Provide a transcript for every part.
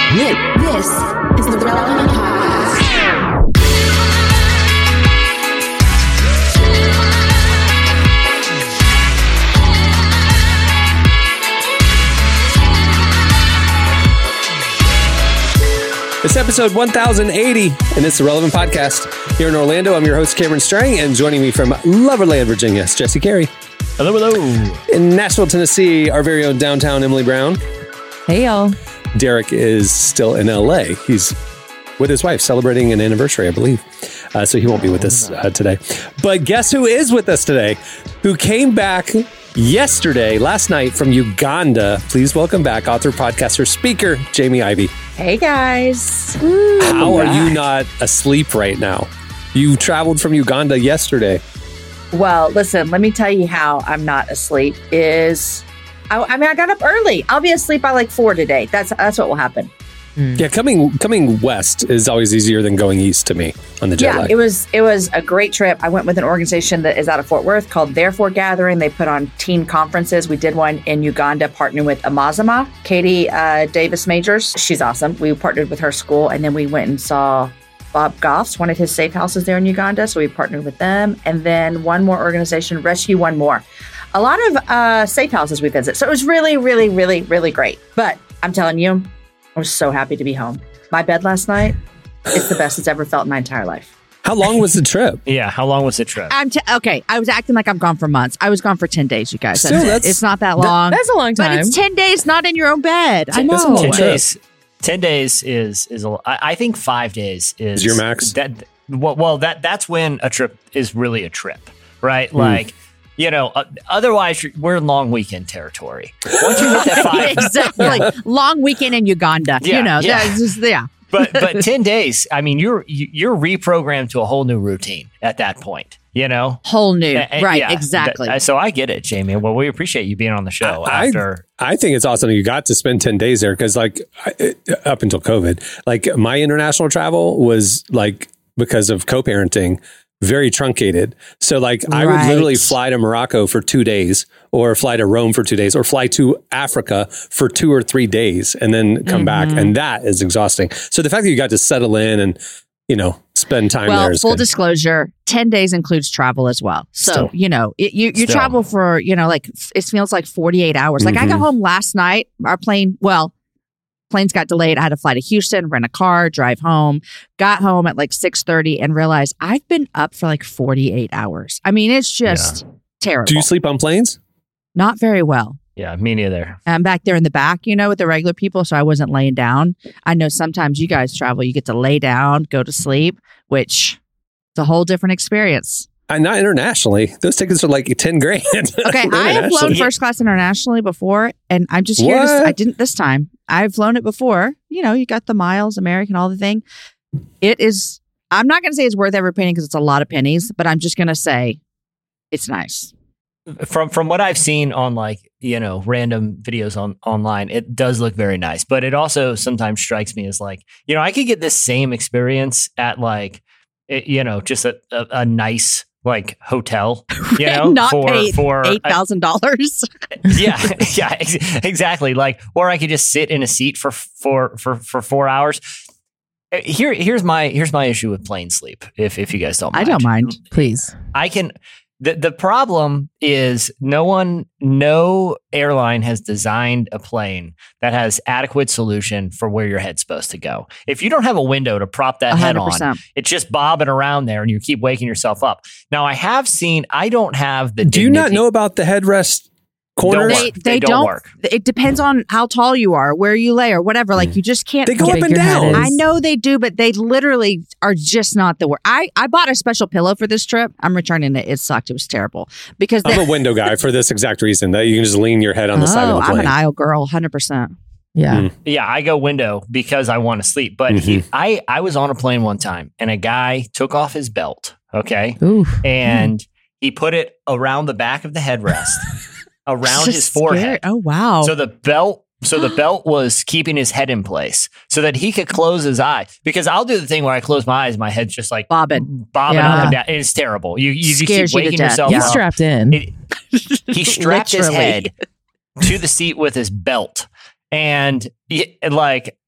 This is the Relevant Podcast. It's episode 1080, and it's the Relevant Podcast. Here in Orlando, I'm your host, Cameron Strang, and joining me from Loverland, Virginia, is Jesse Carey. Hello, hello. In Nashville, Tennessee, our very own downtown Emily Brown. Hey, y'all. Derek is still in LA. He's with his wife celebrating an anniversary, I believe. So he won't be with us today. But guess who is with us today? Who came back last night from Uganda. Please welcome back author, podcaster, speaker, Jamie Ivey. Hey, guys. How are you not asleep right now? You traveled from Uganda yesterday. Well, listen, let me tell you how I'm not asleep is... I got up early. I'll be asleep by like 4 today. That's what will happen. Yeah, coming west is always easier than going east to me on the jet lag. It was a great trip. I went with an organization that is out of Fort Worth called Therefore Gathering. They put on teen conferences. We did one in Uganda, partnering with Amazama, Katie Davis Majors. She's awesome. We partnered with her school, and then we went and saw Bob Goff's, one of his safe houses there in Uganda. So we partnered with them. And then one more organization, Rescue One More. A lot of safe houses we visit. So it was really, really, really, really great. But I'm telling you, I was so happy to be home. My bed last night, it's the best it's ever felt in my entire life. How long was the trip? Yeah, how long was the trip? Okay, I was acting like I'm gone for months. I was gone for 10 days, you guys. Still, it's not that long. That's a long time. But it's 10 days not in your own bed. I know. 10 days is I think 5 days is your max. That's when a trip is really a trip, right? Like, otherwise we're in long weekend territory. Once you hit that 5, exactly, like long weekend in Uganda. But 10 days, I mean, you're reprogrammed to a whole new routine at that point. Whole new, right? Yeah, exactly. So I get it, Jamie. Well, we appreciate you being on the show. I think it's awesome you got to spend 10 days there because, like, up until COVID, like my international travel was like because of co-parenting. Very truncated. So like I would literally fly to Morocco for 2 days or fly to Rome for 2 days or fly to Africa for 2 or 3 days and then come back. And that is exhausting. So the fact that you got to settle in and, spend time there is full good. Disclosure, 10 days includes travel as well. So, you travel for, like it feels like 48 hours. Like I got home last night, planes got delayed. I had to fly to Houston, rent a car, drive home, got home at like 6:30 and realized I've been up for like 48 hours. I mean, it's just terrible. Do you sleep on planes? Not very well. Yeah, me neither. I'm back there in the back, with the regular people. So I wasn't laying down. I know sometimes you guys travel, you get to lay down, go to sleep, which is a whole different experience. Not internationally. Those tickets are like 10 grand. Okay, I have flown first class internationally before, and I'm just here I didn't this time. I've flown it before. You got the miles, American, all the thing. It is, I'm not going to say it's worth every penny because it's a lot of pennies, but I'm just going to say it's nice. From what I've seen on random videos online, it does look very nice, but it also sometimes strikes me as like, I could get this same experience at just a nice like hotel, not for $8,000. yeah, exactly. Like, or I could just sit in a seat for 4 hours. Here's my issue with plane sleep. If you guys don't mind. I don't mind. Please. I can. The problem is no airline has designed a plane that has adequate solution for where your head's supposed to go. If you don't have a window to prop that 100%. Head on, it's just bobbing around there and you keep waking yourself up. Now I don't have the Do you not know about the headrest corners? They don't work. It depends on how tall you are, where you lay or whatever. Like you just can't. They go up and down. I know they do, but they literally are just not the work. I bought a special pillow for this trip. I'm returning it. It sucked. It was terrible because I'm a window guy for this exact reason that you can just lean your head on the side of the plane. I'm an aisle girl, 100%. Yeah. Yeah, I go window because I want to sleep. But I was on a plane one time and a guy took off his belt. Okay. Ooh. And he put it around the back of the headrest. Around his forehead. Oh, wow. So the belt was keeping his head in place so that he could close his eye. Because I'll do the thing where I close my eyes, my head's just like bobbing up and down. It's terrible. You keep waking yourself up. He's strapped in. He strapped his head to the seat with his belt. And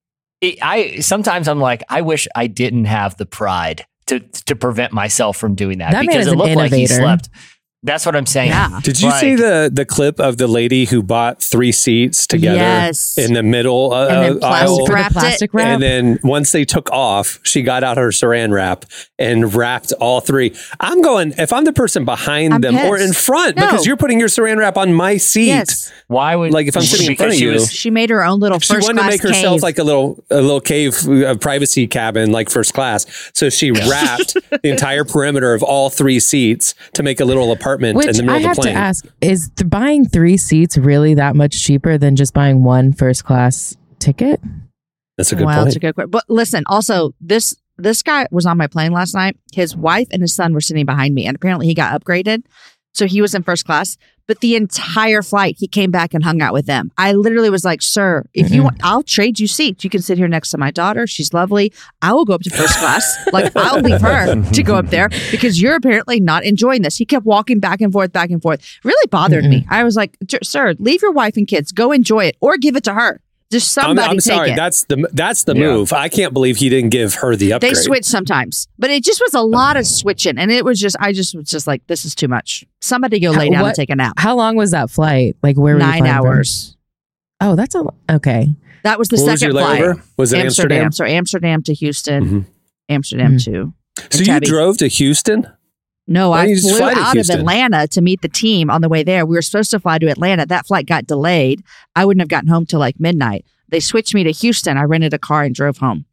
Sometimes I'm like, I wish I didn't have the pride to prevent myself from doing that, That man because is it an looked like he innovator. slept. That's what I'm saying. Yeah. Did you see the clip of the lady who bought 3 seats together Yes. in the middle And then aisle? plastic wrapped plastic wrap? And then once they took off, she got out her saran wrap and wrapped all 3. I'm going, if I'm the person behind I'm them or pissed. in front, No. because you're putting your saran wrap on my seat. Yes. Why would, Like, if I'm sitting in front because of she you. was- She made her own little She first wanted to class make herself cave. like a little cave, a privacy cabin, like first class. So she wrapped the entire perimeter of all 3 seats to make a little apartment in Which the middle I of have the to plane. ask, is buying 3 seats really that much cheaper than just buying 1 first class ticket? That's a good Wow, point. that's a good question. But listen, also this guy was on my plane last night. His wife and his son were sitting behind me, and apparently he got upgraded, so he was in first class. But the entire flight, he came back and hung out with them. I literally was like, "Sir, if you want, I'll trade you seats. You can sit here next to my daughter. She's lovely. I will go up to first class. Like, I'll leave her to go up there because you're apparently not enjoying this." He kept walking back and forth, back and forth. Really bothered me. I was like, "Sir, leave your wife and kids. Go enjoy it, or give it to her. Just somebody I'm take sorry. it." That's the move. I can't believe he didn't give her the upgrade. They switch sometimes, but it just was a lot of switching, and it was just I was just like, this is too much. Somebody go lay down and What- take a nap. How long was that flight? Like, where were you 9 flying from? hours. Oh, that's okay. That was the What was second your flight. layover? Was it Amsterdam? So Amsterdam to Houston, Mhm. Amsterdam Mhm. to. So you Tabby. drove to Houston? No, Why I didn't you just flew fly to out Houston? of Atlanta to meet the team on the way there. We were supposed to fly to Atlanta. That flight got delayed. I wouldn't have gotten home till like midnight. They switched me to Houston. I rented a car and drove home.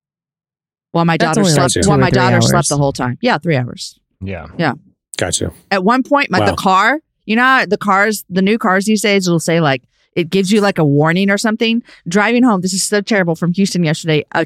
While my That's daughter only like slept. 2 While or my 3 daughter hours. slept the whole time. Yeah, 3 hours. Yeah. Gotcha. At one point, Wow. the car, you know, how the new cars these days will say like, it gives you like a warning or something. Driving home, this is so terrible, from Houston yesterday, a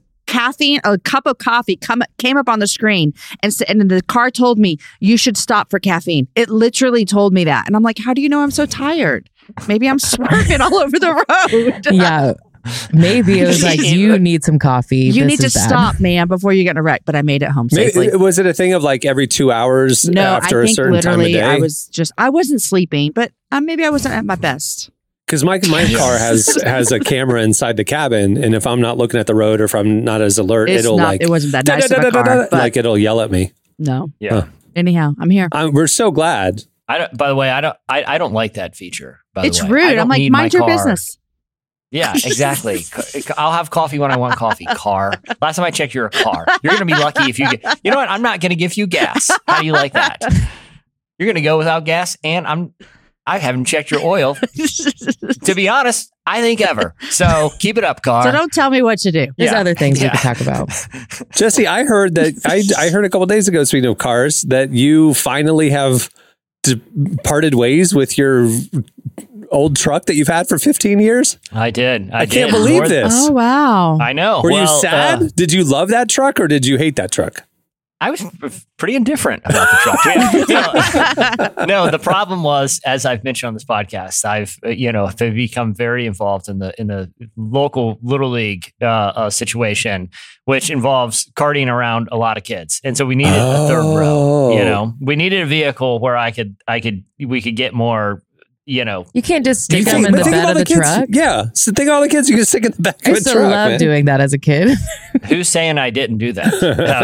cup of coffee came up on the screen and the car told me, you should stop for caffeine. It literally told me that. And I'm like, how do you know I'm so tired? Maybe I'm swerving all over the road. Yeah. Maybe it was like, you need some coffee. You This need to is bad. stop, man, before you get in a wreck. But I made it home safely. Maybe, was it a thing of like every 2 hours No, after I a think certain time of literally day? I wasn't sleeping, but maybe I wasn't at my best. Because my car has a camera inside the cabin, and if I'm not looking at the road or if I'm not as alert, It wasn't that nice of a car, but like it'll yell at me. no. Yeah. Huh. Anyhow, I'm here. We're so glad. I don't. By the way, I don't like that feature. By It's the way, I rude. don't I'm like, need my mind your car. business. Yeah, exactly. I'll have coffee when I want coffee. Car. Last time I checked, you're a car. You're going to be lucky if you get. You know what? I'm not going to give you gas. How do you like that? You're going to go without gas, and I haven't checked your oil. To be honest, I think ever. So keep it up, car. So don't tell me what to do. There's Yeah. other things we Yeah. could talk about. Jesse, I heard that I heard a couple days ago, speaking of cars, that you finally have parted ways with your old truck that you've had for 15 years. I did. I can't believe this. Oh, wow. I know. Were you Well, sad? Did you love that truck or did you hate that truck? I was pretty indifferent about the truck. No, the problem was, as I've mentioned on this podcast, I've become very involved in the local little league situation, which involves carting around a lot of kids, and so we needed a third row. We needed a vehicle where we could get more. You can't just stick them in but the think bed all of the kids, truck. Yeah. So think of all the kids you can stick in the back I of a used to truck. love man. doing that as a kid. Who's saying I didn't do that?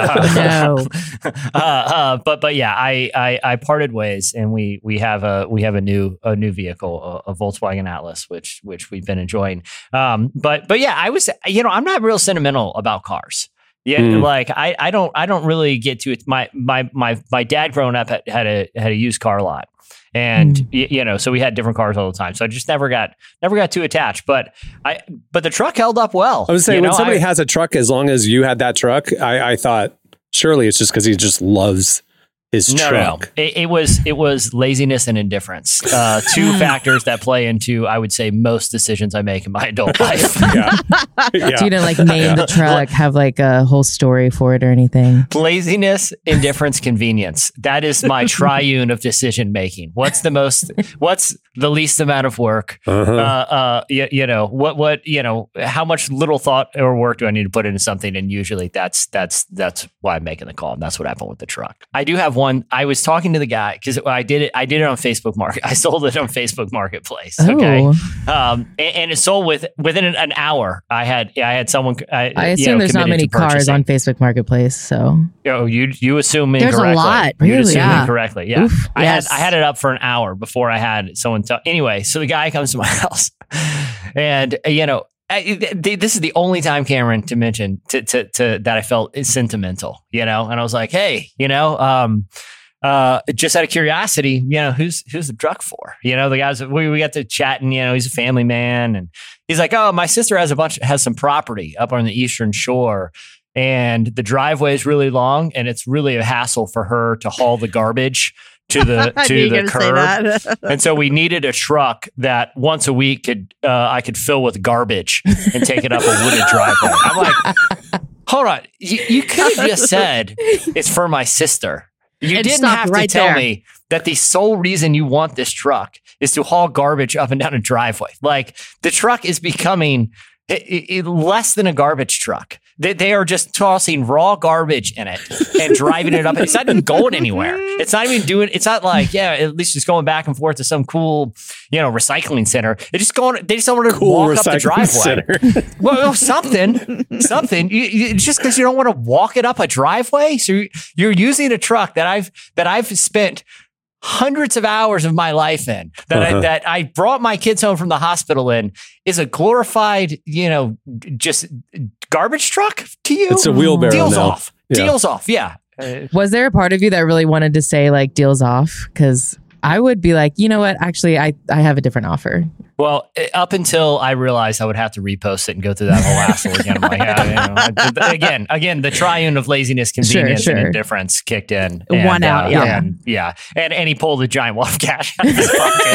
No. But yeah, I parted ways, and we have a new vehicle, a Volkswagen Atlas, which we've been enjoying. But yeah, I was I'm not real sentimental about cars. Yeah, like I don't really get to it. My dad growing up had a used car lot. And so we had different cars all the time. So I just never got too attached. But the truck held up well. I was saying, when somebody has a truck, as long as you had that truck, I thought surely it's just because he just loves his truck. No. It was laziness and indifference. Two factors that play into, I would say, most decisions I make in my adult life. Yeah. So you didn't name the truck, have a whole story for it or anything. Laziness, indifference, convenience. That is my triune of decision making. What's the least amount of work? Uh-huh. How much little thought or work do I need to put into something? And usually that's why I'm making the call. And that's what happened with the truck. I do have one. I was talking to the guy because I did it on Facebook Market. I sold it on Facebook Marketplace. Okay. And it sold within an hour. I had someone. I assume there's not many cars on Facebook Marketplace. So you assume there's incorrectly. A lot. You really? assume incorrectly. Yeah. Oof, I had it up for an hour before I had someone tell. Anyway, so the guy comes to my house, and this is the only time, Cameron, to mention to that I felt sentimental, and I was like, hey, just out of curiosity, who's the truck for? The guys, we got to chatting, he's a family man, and he's like, oh, my sister has some property up on the Eastern Shore, and the driveway is really long, and it's really a hassle for her to haul the garbage to the curb. And so we needed a truck that once a week I could fill with garbage and take it up a wooded driveway. I'm like, hold on. You could have just said it's for my sister. You didn't have to tell me that the sole reason you want this truck is to haul garbage up and down a driveway. Like, the truck is becoming less than a garbage truck. They are just tossing raw garbage in it and driving it up. It's not even going anywhere. It's not even doing. It's not like, at least just going back and forth to some cool, recycling center. They just don't want to walk up the driveway. Well, something. Just because you don't want to walk it up a driveway. So you're using a truck that I've spent hundreds of hours of my life in, that I brought my kids home from the hospital in, is a glorified, just garbage truck to you. It's a wheelbarrow. Deals now. off. Yeah. Deals off. Yeah. Was there a part of you that really wanted to say like deals off? Because I would be like, you know what? Actually, I have a different offer. Well, up until I realized I would have to repost it and go through that whole hassle again. I'm like, again, the triune of laziness, convenience, and indifference kicked in. And, one out, and he pulled a giant wad of cash out of his pocket.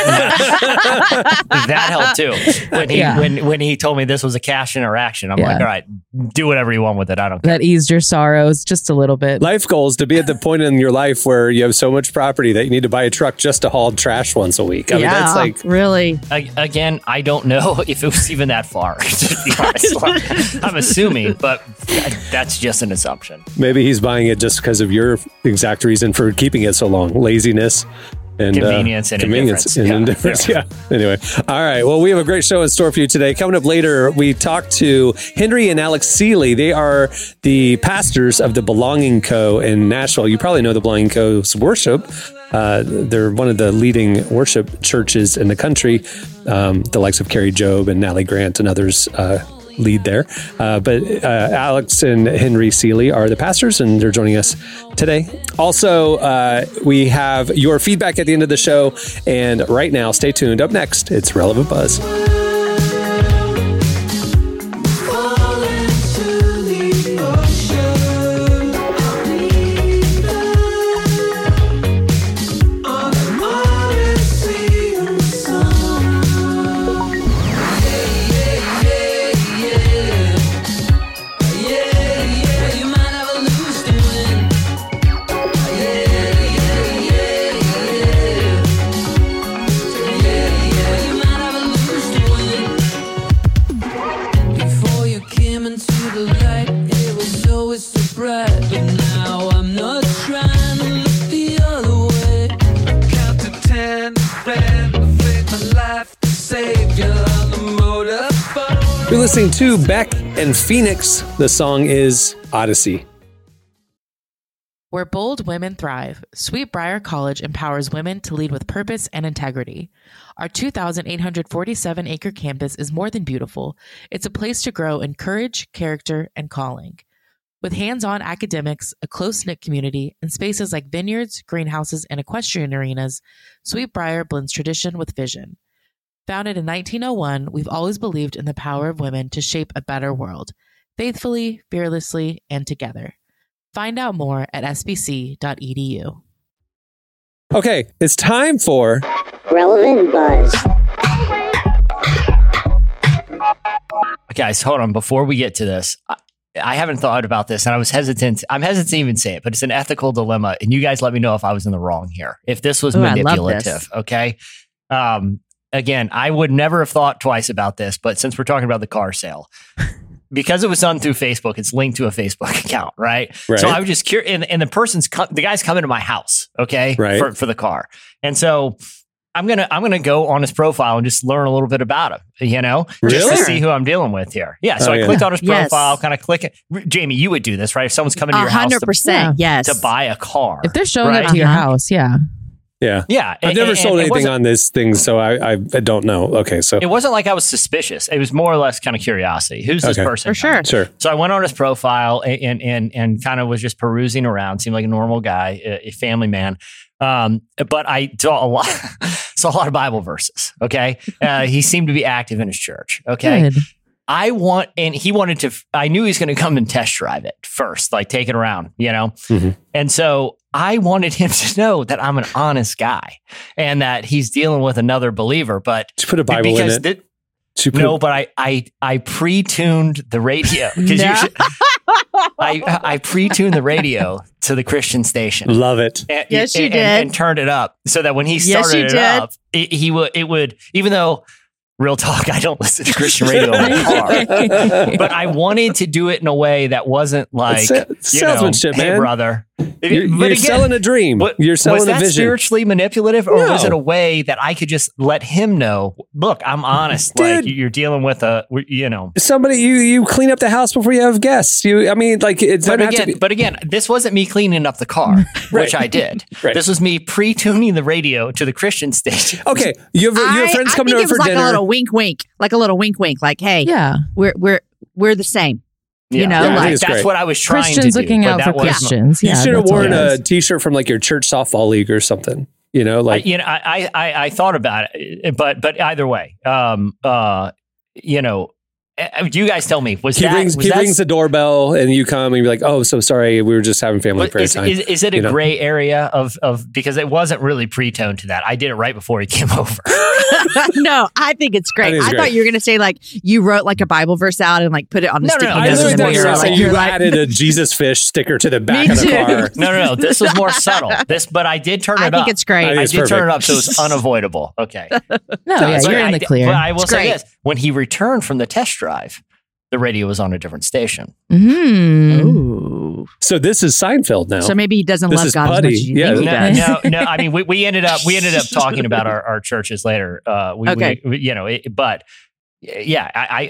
That helped too. When he told me this was a cash interaction, I'm like, all right, do whatever you want with it. I don't care. That eased your sorrows just a little bit. Life goals to be at the point in your life where you have so much property that you need to buy a truck just to haul trash once a week. I mean, that's like really. Again, I don't know if it was even that far, to be honest. I'm assuming, but that's just an assumption. Maybe he's buying it just because of your exact reason for keeping it so long. Laziness. And convenience and indifference. Yeah. Anyway. All right. Well, we have a great show in store for you today. Coming up later, we talk to Henry and Alex Seeley. They are the pastors of the Belonging Co. in Nashville. You probably know the Belonging Co.'s worship. They're one of the leading worship churches in the country. The likes of Carrie Job and Natalie Grant and others lead there. But Alex and Henry Seeley are the pastors, and they're joining us today. Also, we have your feedback at the end of the show. And right now, stay tuned. Up next, it's Relevant Buzz. You're listening to Beck and Phoenix. The song is Odyssey. Where bold women thrive, Sweetbriar College empowers women to lead with purpose and integrity. Our 2,847-acre campus is more than beautiful. It's a place to grow in courage, character, and calling. With hands-on academics, a close-knit community, and spaces like vineyards, greenhouses, and equestrian arenas, Sweetbriar blends tradition with vision. Founded in 1901, we've always believed in the power of women to shape a better world, faithfully, fearlessly, and together. Find out more at sbc.edu. Okay, it's time for Relevant Buzz. Guys, hold on. Before we get to this, I haven't thought about this, and I was hesitant. I'm hesitant to even say it, but it's an ethical dilemma, and you guys let me know if I was in the wrong here. If this was manipulative, okay? Again, I would never have thought twice about this, but since we're talking about the car sale, because it was done through Facebook, it's linked to a Facebook account, right? Right. So I was just curious, and the guy's coming to my house, okay, Right. for the car, and so I'm gonna go on his profile and just learn a little bit about him, just Really? to see who I'm dealing with here. Yeah, so Oh, I yeah. clicked on his Yes. profile, kind of click it. Jamie, you would do this, right? If someone's coming to your house 100%. Yes. to buy a car, If they're showing right? up to your Uh-huh. house, yeah. Yeah. Yeah, I've never sold it anything wasn't- on this thing, so I don't know. Okay, so It wasn't like I was suspicious. It was more or less kind of curiosity. Who's this Okay. person? For sure. sure. So I went on his profile and kind of was just perusing around. Seemed like a normal guy, a family man. But I saw a lot of Bible verses. Okay, he seemed to be active in his church. Okay, Good. I knew he was going to come and test drive it first, like take it around, Mhm. And so I wanted him to know that I'm an honest guy and that he's dealing with another believer. But Did you put a Bible in because it? thi- Did you put no, but I pre-tuned the radio because No. I pre-tuned the radio to the Christian station. Love it. And, Yes, you and- did. and turned it up so that when he Yes, started you it did. up, it would, even though real talk, I don't listen to Christian radio in my car, but I wanted to do it in a way that wasn't like Salesmanship, hey, man. brother. You're selling a dream. You're selling was a that vision. spiritually manipulative, or was No. it a way that I could just let him know? Look, I'm honest. Dude. Like you're dealing with Somebody, you clean up the house before you have guests. It doesn't have to be. But again, this wasn't me cleaning up the car, which I did. Right. This was me pre-tuning the radio to the Christian station. Okay, your friends I coming think over it was for like dinner. a little wink, wink, like a little wink, wink, like, hey, Yeah. we're the same. Yeah. You know, Yeah, I think like it's that's great. what I was trying Christians to do. looking but out that for wasn't- Christians. You Yeah, should have that's all worn it a is. T-shirt from like your church softball league or something. I thought about it, but either way, you guys tell me. He rings the doorbell and you come and you're like, "Oh, so sorry, we were just having family prayer time." Is it a gray area of because it wasn't really pre-toned to that? I did it right before he came over. No, I think it's great. I think it's I great. thought you were going to say like you wrote like a Bible verse out and like put it on the No, sticky no, I this literally is thought you were more gonna say like- you you're like- added a Jesus fish sticker to the back Me of the too. car. No. This was more subtle. But I did turn it I up. think it's great. I think I it's did turn it perfect. up, so it's unavoidable. Okay. No, yeah, But you're in the clear. But I will It's say great. this: when he returned from the test drive, the radio was on a different station. Mm. Ooh. So this is Seinfeld now. So maybe he doesn't This love is God putty. as much as you Yeah. think he does. No. I mean, we ended up talking about our churches later. Okay. But yeah,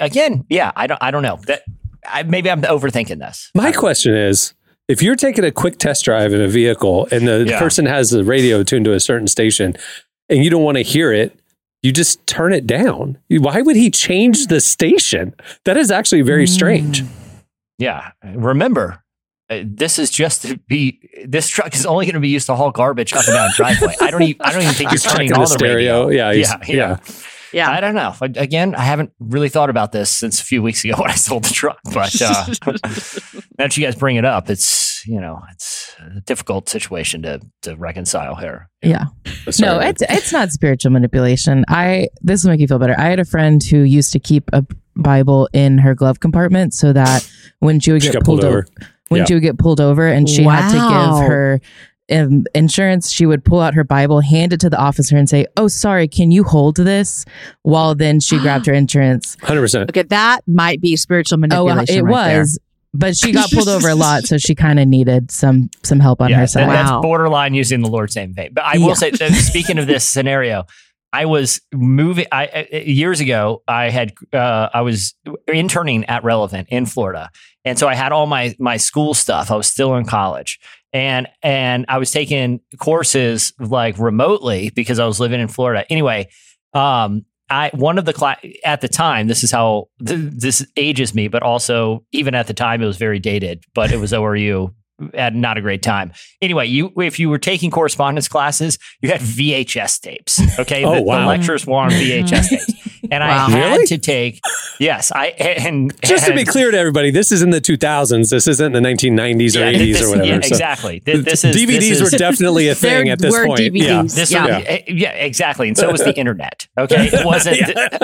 I don't know that. Maybe I'm overthinking this. My question is, if you're taking a quick test drive in a vehicle and the Yeah. person has the radio tuned to a certain station and you don't want to hear it, you just turn it down. Why would he change the station? That is actually very strange. Yeah. Remember, this is just to be. This truck is only going to be used to haul garbage up and down driveway. I don't even think he's He's turning checking on the the stereo. radio. Yeah, Yeah. Yeah. I don't know. Again, I haven't really thought about this since a few weeks ago when I sold the truck. But now that you guys bring it up, it's a difficult situation to reconcile here. Yeah. Sorry. No, it's not spiritual manipulation. This will make you feel better. I had a friend who used to keep a Bible in her glove compartment so that when she would She get got pulled pulled over, over. when Yeah. she would get pulled over and she had to Wow. give her insurance, she would pull out her Bible, hand it to the officer and say, "Oh, sorry, can you hold this?" While then she grabbed her insurance. 100%. Okay, that might be spiritual Oh, manipulation. it right there. was. But she got pulled over a lot, so she kind of needed some help on her that- side. that's Wow. borderline using the Lord's name in vain. But I will say, that speaking of this scenario, I was moving years ago. I was interning at Relevant in Florida, and so I had all my school stuff. I was still in college, and I was taking courses like remotely because I was living in Florida. Anyway, one of the at the time, this is how this ages me, but also even at the time it was very dated. But it was ORU. At not a great time. Anyway, if you were taking correspondence classes, you had VHS tapes. Okay, Oh, the wow. lectures were on VHS tapes, and I Wow. had Really? to take. Yes, Just to be clear to everybody, this is in the 2000s. This isn't the 1990s or 80s or whatever. Yeah, So exactly. This is DVDs were definitely a thing There at this were point. DVDs. This Yeah. yeah, exactly. And so was the internet. Okay, it wasn't.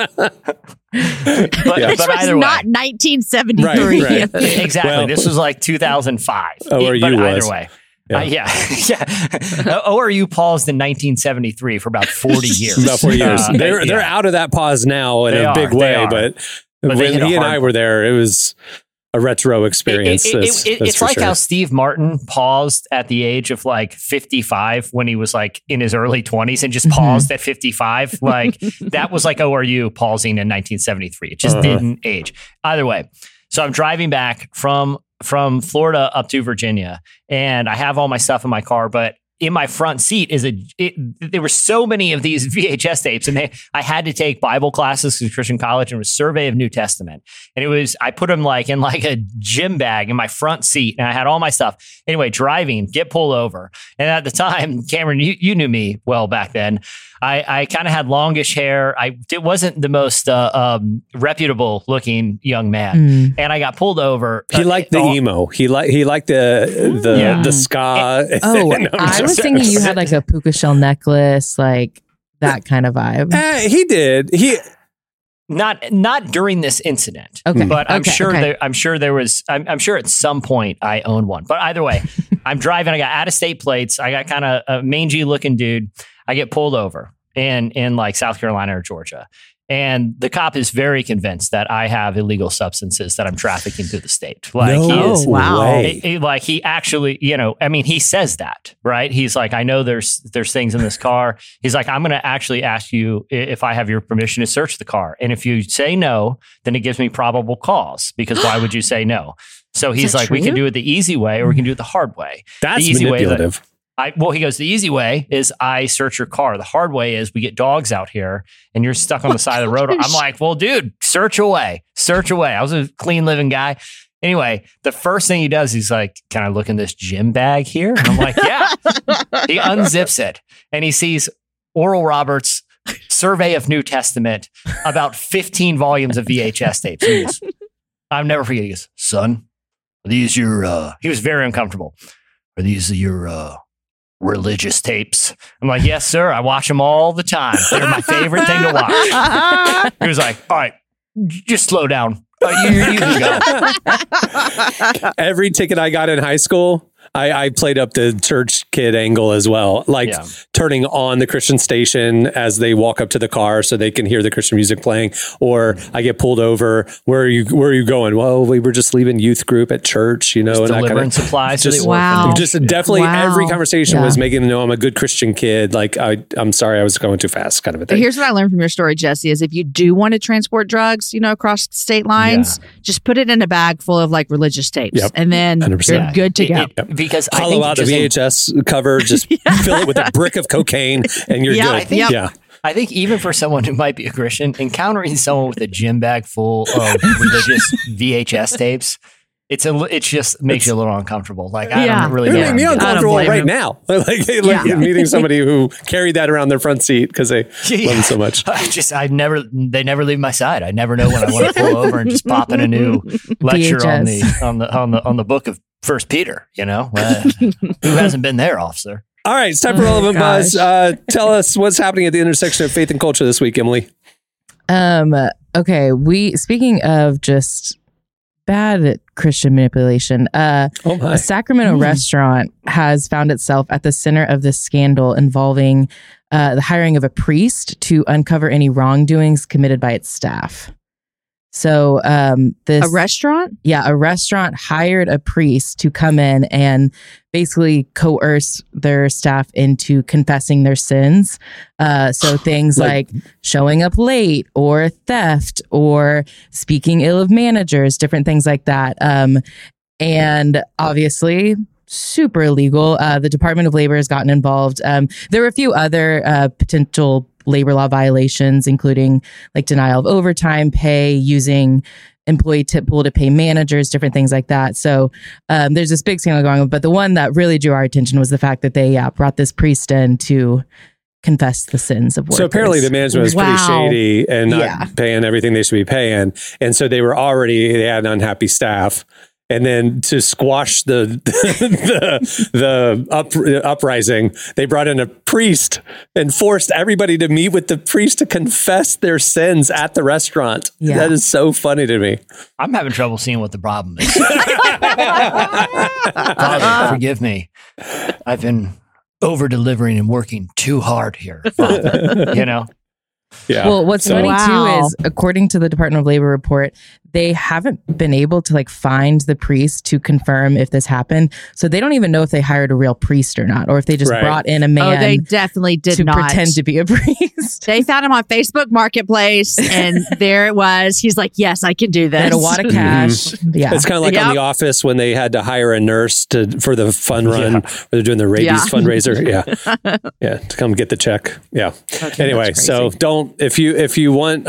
But, Yeah. This but was either not way, 1973. Right, right. exactly. Well- This was like 2005. ORU but either was. way. Yeah. Yeah. ORU paused in 1973 for about 40 years. About 4 years. They're yeah. out of that pause now in They a are, big they way, are. but But they when hit a he and hard I were there, it was a retro experience. That's it's for like sure. how Steve Martin paused at the age of like 55 when he was like in his early 20s and just paused at 55. Like that was like ORU pausing in 1973. It just didn't age. Either way. So I'm driving back from Florida up to Virginia, and I have all my stuff in my car, but in my front seat there were so many of these VHS tapes, and I had to take Bible classes at Christian college, and it was Survey of New Testament. And I put them like in like a gym bag in my front seat, and I had all my stuff. Anyway, driving, get pulled over. And at the time, Cameron, you knew me well back then. I kind of had longish hair. It wasn't the most reputable looking young man, and I got pulled over. He liked the emo. He liked the ska. I was thinking you had like a puka shell necklace, like that kind of vibe. He did. Not during this incident. Okay, but I'm sure okay. I'm sure there was. I'm sure at some point I owned one. But either way, I'm driving. I got out of state plates. I got kind of a mangy looking dude. I get pulled over in like South Carolina or Georgia. And the cop is very convinced that I have illegal substances that I'm trafficking through the state. Like like he actually, he says that, right? He's like, I know there's things in this car. He's like, I'm going to actually ask you if I have your permission to search the car. And if you say no, then it gives me probable cause, because why would you say no? So he's like, we can do it the easy way or we can do it the hard way. That's the easy manipulative. He goes, the easy way is I search your car. The hard way is we get dogs out here and you're stuck on the side of the road. I'm like, well, dude, search away. I was a clean living guy. Anyway, the first thing he does, he's like, can I look in this gym bag here? And I'm like, yeah. He unzips it and he sees Oral Roberts' Survey of New Testament, about 15 volumes of VHS tapes. He goes, I'll never forget. He goes, son, are these your, he was very uncomfortable. Are these your, religious tapes? I'm like, yes, sir. I watch them all the time. They're my favorite thing to watch. He was like, all right, just slow down. You can go. Every ticket I got in high school, I played up the church kid angle as well, like turning on the Christian station as they walk up to the car so they can hear the Christian music playing. Or I get pulled over. Where are you going? Well, we were just leaving youth group at church, and delivering supplies. Just definitely every conversation was making them know I'm a good Christian kid. Like I'm sorry, I was going too fast, kind of a thing. Here's what I learned from your story, Jesse: is if you do want to transport drugs, across state lines, just put it in a bag full of like religious tapes, and then 100%. You're good to go. Because hollow out the VHS cover, just fill it with a brick of cocaine, and you're good. I think even for someone who might be a Christian, encountering someone with a gym bag full of religious VHS tapes, it just makes you a little uncomfortable. Like I don't really know. It make me uncomfortable right now. like meeting somebody who carried that around their front seat because they love them so much. They never leave my side. I never know when I want to pull over and just pop in a new lecture on the book of First Peter. Who hasn't been there, officer? All right, it's time for Relevant Buzz. Tell us what's happening at the intersection of faith and culture this week, Emily. Okay, speaking of just bad Christian manipulation, a Sacramento restaurant has found itself at the center of this scandal involving the hiring of a priest to uncover any wrongdoings committed by its staff. So a restaurant? Yeah, a restaurant hired a priest to come in and basically coerce their staff into confessing their sins. So things like showing up late or theft or speaking ill of managers, different things like that. And obviously super illegal. The Department of Labor has gotten involved. There were a few other potential labor law violations, including like denial of overtime pay, using employee tip pool to pay managers, different things like that. So there's this big scandal going on. But the one that really drew our attention was the fact that they brought this priest in to confess the sins of workers. So apparently the management was pretty shady and not paying everything they should be paying. And so they had unhappy staff. And then to squash the uprising, they brought in a priest and forced everybody to meet with the priest to confess their sins at the restaurant. Yeah. That is so funny to me. I'm having trouble seeing what the problem is. Father, forgive me. I've been over-delivering and working too hard here, Father. Yeah. Well, what's funny too is, according to the Department of Labor report, they haven't been able to like find the priest to confirm if this happened. So they don't even know if they hired a real priest or not, or if they just brought in a man. Oh, they definitely did to not pretend to be a priest. They found him on Facebook Marketplace, and there it was. He's like, "Yes, I can do this." They had a wad of cash. Yeah, it's kind of like on The Office when they had to hire a nurse for the fun run where they're doing the rabies fundraiser. Yeah, to come get the check. Yeah. Okay, anyway, so don't if you want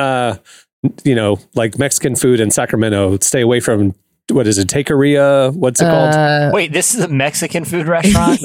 like Mexican food in Sacramento, stay away from, what is it, Taqueria? What's it called? Wait, this is a Mexican food restaurant?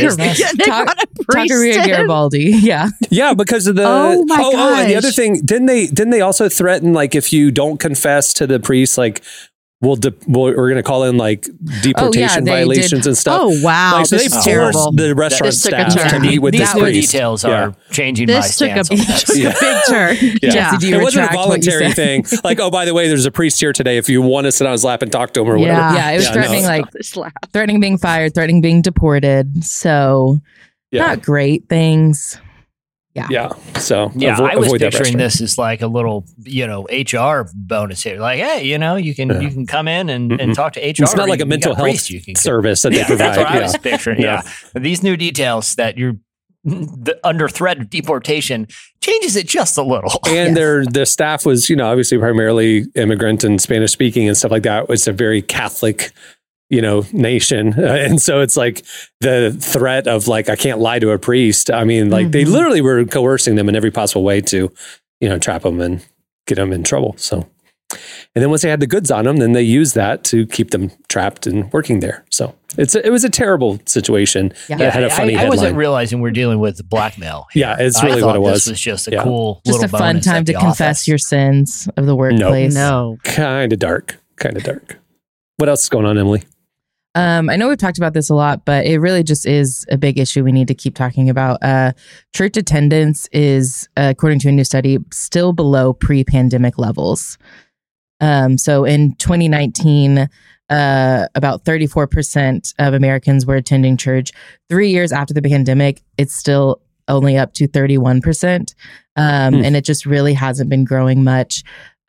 Taqueria Garibaldi. Yeah, because of the oh, and the other thing, didn't they also threaten, like, if you don't confess to the priest, like, we're going to call in like deportation violations and stuff. Oh, wow. Like, so they forced the restaurant staff to meet with this priest. Details are changing my stance. This took a big turn. It wasn't a voluntary thing. Like, oh, by the way, there's a priest here today. If you want to sit on his lap and talk to him or whatever. Yeah, it was threatening being fired, threatening being deported. So not great things. Yeah. So I was picturing this as like a little, HR bonus here. Like, hey, you can come in and talk to HR. It's not like a mental health service that they provide. That's what I was picturing. Yeah. These new details that you're under threat of deportation changes it just a little. And the staff was, obviously primarily immigrant and Spanish speaking and stuff like that. It's a very Catholic nation. And so it's like the threat of like, I can't lie to a priest. I mean, like they literally were coercing them in every possible way to, trap them and get them in trouble. So, and then once they had the goods on them, then they used that to keep them trapped and working there. So it was a terrible situation. That had a funny headline. I wasn't realizing we're dealing with blackmail here. Yeah, it's really what it was. This was just a cool just little a fun time to confess your sins of the workplace. No. Kind of dark. What else is going on, Emily? I know we've talked about this a lot, but it really just is a big issue we need to keep talking about. Church attendance is, according to a new study, still below pre-pandemic levels. So in 2019, about 34% of Americans were attending church. 3 years after the pandemic, it's still only up to 31%. And it just really hasn't been growing much.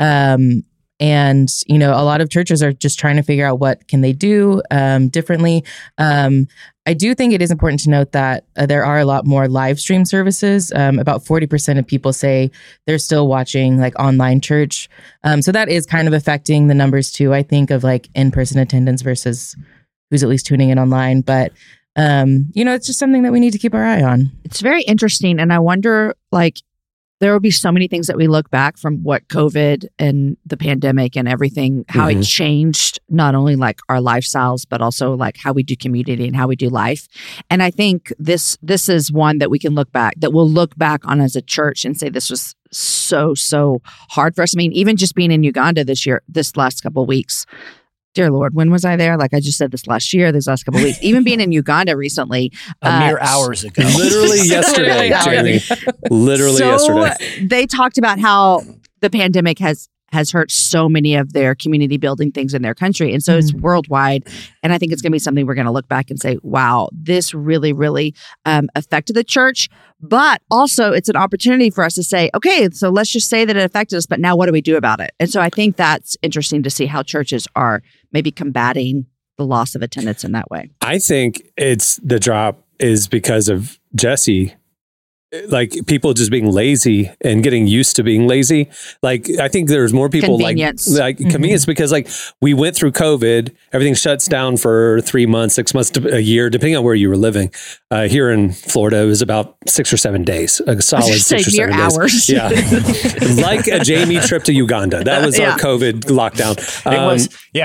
And, a lot of churches are just trying to figure out what can they do differently. I do think it is important to note that there are a lot more live stream services. About 40% of people say they're still watching like online church. So that is kind of affecting the numbers too, I think, of like in-person attendance versus who's at least tuning in online. But, it's just something that we need to keep our eye on. It's very interesting. And I wonder, like, there will be so many things that we look back from what COVID and the pandemic and everything, how it changed not only like our lifestyles, but also like how we do community and how we do life. And I think this is one that we can look back, that we'll look back on as a church and say this was so hard for us. I mean, even just being in Uganda this last couple of weeks, dear Lord, when was I there? Like I just said this last year, these last couple of weeks, even being in Uganda recently. Mere hours ago. Literally yesterday, Jamie. Literally yesterday. They talked about how the pandemic has hurt so many of their community building things in their country. And so it's worldwide. And I think it's going to be something we're going to look back and say, wow, this really, really affected the church. But also it's an opportunity for us to say, okay, so let's just say that it affected us, but now what do we do about it? And so I think that's interesting to see how churches are maybe combating the loss of attendance in that way. I think the drop is because of Jesse. Like people just being lazy and getting used to being lazy. Like I think there's more people convenience. like convenience because like we went through COVID, everything shuts down for 3 months, 6 months, a year, depending on where you were living. Here in Florida, it was about 6 or 7 days, a solid 6 or 7 days. Hours. Yeah, like a Jamie trip to Uganda. That was our COVID lockdown. It was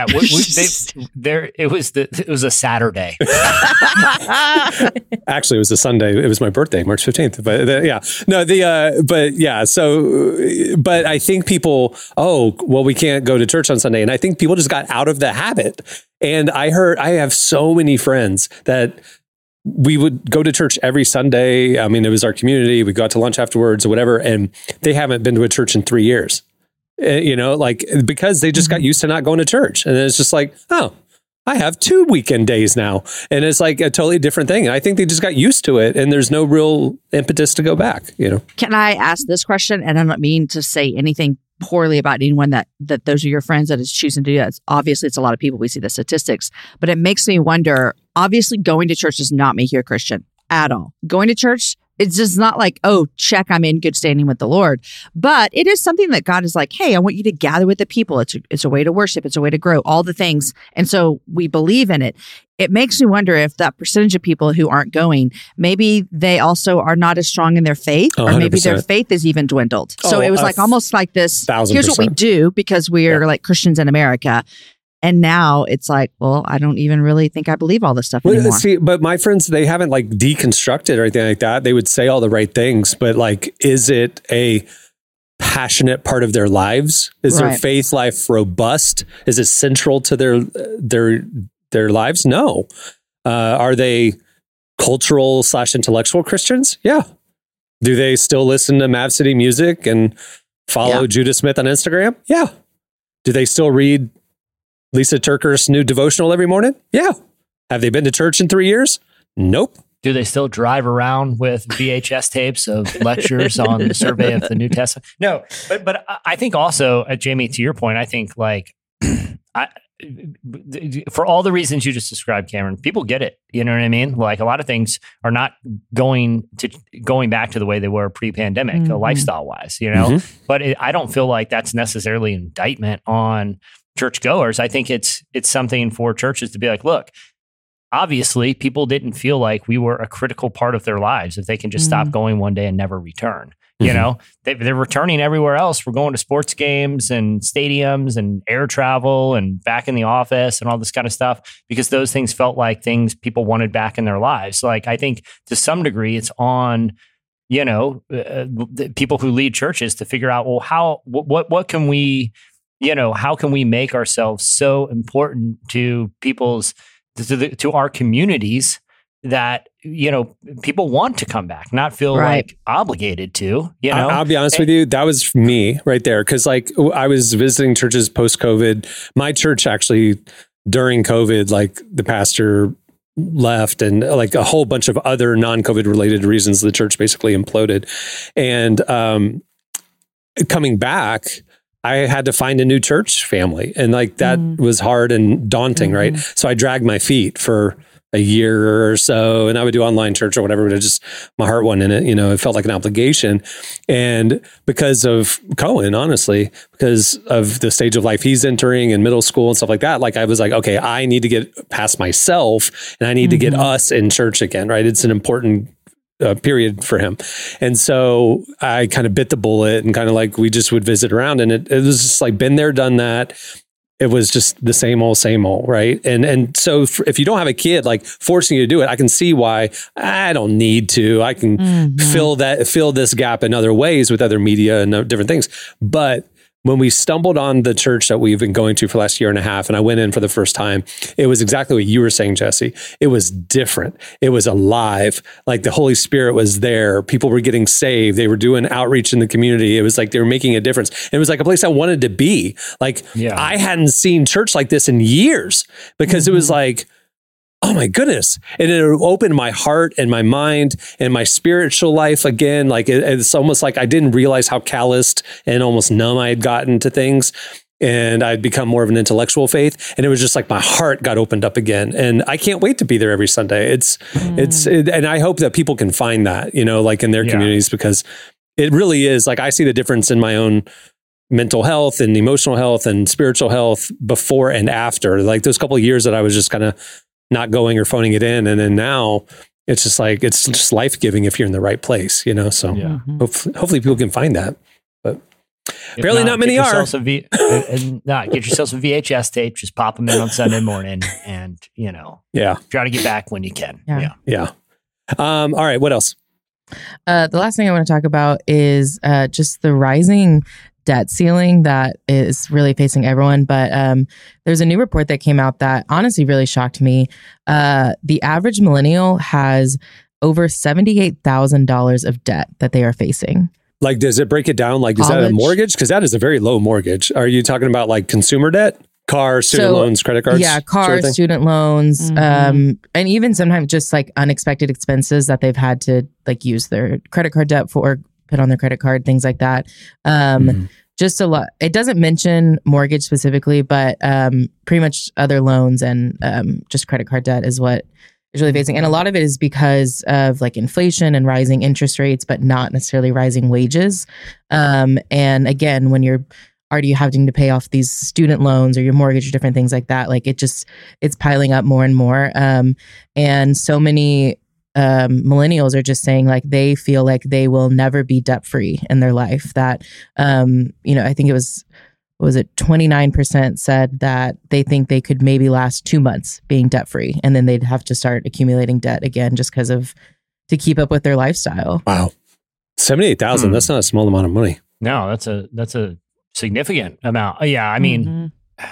it was a Saturday. Actually, it was a Sunday. It was my birthday, March 15th. But but I think people, we can't go to church on Sunday. And I think people just got out of the habit. And I have so many friends that we would go to church every Sunday. I mean, it was our community. We got to lunch afterwards or whatever. And they haven't been to a church in 3 years, because they just got used to not going to church. And then it's just like, I have 2 weekend days now. And it's like a totally different thing. And I think they just got used to it and there's no real impetus to go back, you know? Can I ask this question? And I don't mean to say anything poorly about anyone that those are your friends that is choosing to do that. Obviously, it's a lot of people. We see the statistics, but it makes me wonder, obviously going to church does not make you a Christian at all. Going to church, it's just not like, oh, check, I'm in good standing with the Lord. But it is something that God is like, hey, I want you to gather with the people. It's a way to worship. It's a way to grow, all the things. And so we believe in it. It makes me wonder if that percentage of people who aren't going, maybe they also are not as strong in their faith, or maybe their faith is even dwindled. So it was like almost like this, here's what we do because we're like Christians in America. And now it's like, well, I don't even really think I believe all this stuff anymore. See, but my friends, they haven't like deconstructed or anything like that. They would say all the right things, but like, is it a passionate part of their lives? Is their faith life robust? Is it central to their lives? No. Are they cultural / intellectual Christians? Yeah. Do they still listen to Mav City music and follow Judah Smith on Instagram? Yeah. Do they still read Lisa Turker's new devotional every morning? Yeah. Have they been to church in 3 years? Nope. Do they still drive around with VHS tapes of lectures on the survey of the New Testament? No, but I think also, Jamie, to your point, I think like for all the reasons you just described, Cameron, people get it. You know what I mean? Like a lot of things are not going back to the way they were pre-pandemic, lifestyle wise, you know, but I don't feel like that's necessarily an indictment on churchgoers. I think it's something for churches to be like, look, obviously people didn't feel like we were a critical part of their lives if they can just stop going one day and never return. You know, they're returning everywhere else. We're going to sports games and stadiums and air travel and back in the office and all this kind of stuff because those things felt like things people wanted back in their lives. So like, I think to some degree it's on, you know, the people who lead churches to figure out, well, what can we, you know, how can we make ourselves so important to to our communities that, you know, people want to come back, not feel like obligated to, you know? I'll be honest with you. That was me right there. Cause like I was visiting churches post-COVID. My church actually during COVID, like the pastor left and like a whole bunch of other non-COVID related reasons, the church basically imploded. And coming back, I had to find a new church family. And like that was hard and daunting, right? So I dragged my feet for a year or so and I would do online church or whatever, but it just, my heart wasn't in it. You know, it felt like an obligation. And because of Cohen, honestly, because of the stage of life he's entering in middle school and stuff like that, like I was like, okay, I need to get past myself and I need to get us in church again, right? It's an important period for him. And so I kind of bit the bullet and kind of like, we just would visit around and it was just like been there, done that. It was just the same old, right? And so if you don't have a kid, like forcing you to do it, I can see why I don't need to. I can fill this gap in other ways with other media and different things. But when we stumbled on the church that we've been going to for the last year and a half, and I went in for the first time, it was exactly what you were saying, Jesse. It was different. It was alive. Like the Holy Spirit was there. People were getting saved. They were doing outreach in the community. It was like they were making a difference. And it was like a place I wanted to be. Like I hadn't seen church like this in years because it was like, oh my goodness. And it opened my heart and my mind and my spiritual life again. Like it's almost like I didn't realize how calloused and almost numb I had gotten to things. And I'd become more of an intellectual faith. And it was just like my heart got opened up again. And I can't wait to be there every Sunday. And I hope that people can find that, you know, like in their communities, because it really is like I see the difference in my own mental health and emotional health and spiritual health before and after. Like those couple of years that I was just kind of not going or phoning it in. And then now it's just like, it's just life-giving if you're in the right place, you know? So hopefully people can find that, but apparently not many are. Get yourself some VHS tape, just pop them in on Sunday morning and, you know, try to get back when you can. Yeah. All right. What else? The last thing I want to talk about is just the rising debt ceiling that is really facing everyone. But there's a new report that came out that honestly really shocked me. The average millennial has over $78,000 of debt that they are facing. Like, does it break it down? Like, is that a mortgage? Because that is a very low mortgage. Are you talking about like consumer debt? Car, student loans, credit cards. Yeah, car, sort of thing? student loans, Mhm. and even sometimes just like unexpected expenses that they've had to like use their credit card debt for, put on their credit card, things like that. Just a lot. It doesn't mention mortgage specifically, but pretty much other loans and just credit card debt is what is really facing. And a lot of it is because of like inflation and rising interest rates, but not necessarily rising wages. And again, when you're already having to pay off these student loans or your mortgage or different things like that, like it's piling up more and more. And so many millennials are just saying like they feel like they will never be debt free in their life. That I think it was 29% said that they think they could maybe last 2 months being debt free, and then they'd have to start accumulating debt again just because to keep up with their lifestyle. Wow, $78,000. That's not a small amount of money. No, that's a significant amount. Yeah, I mean,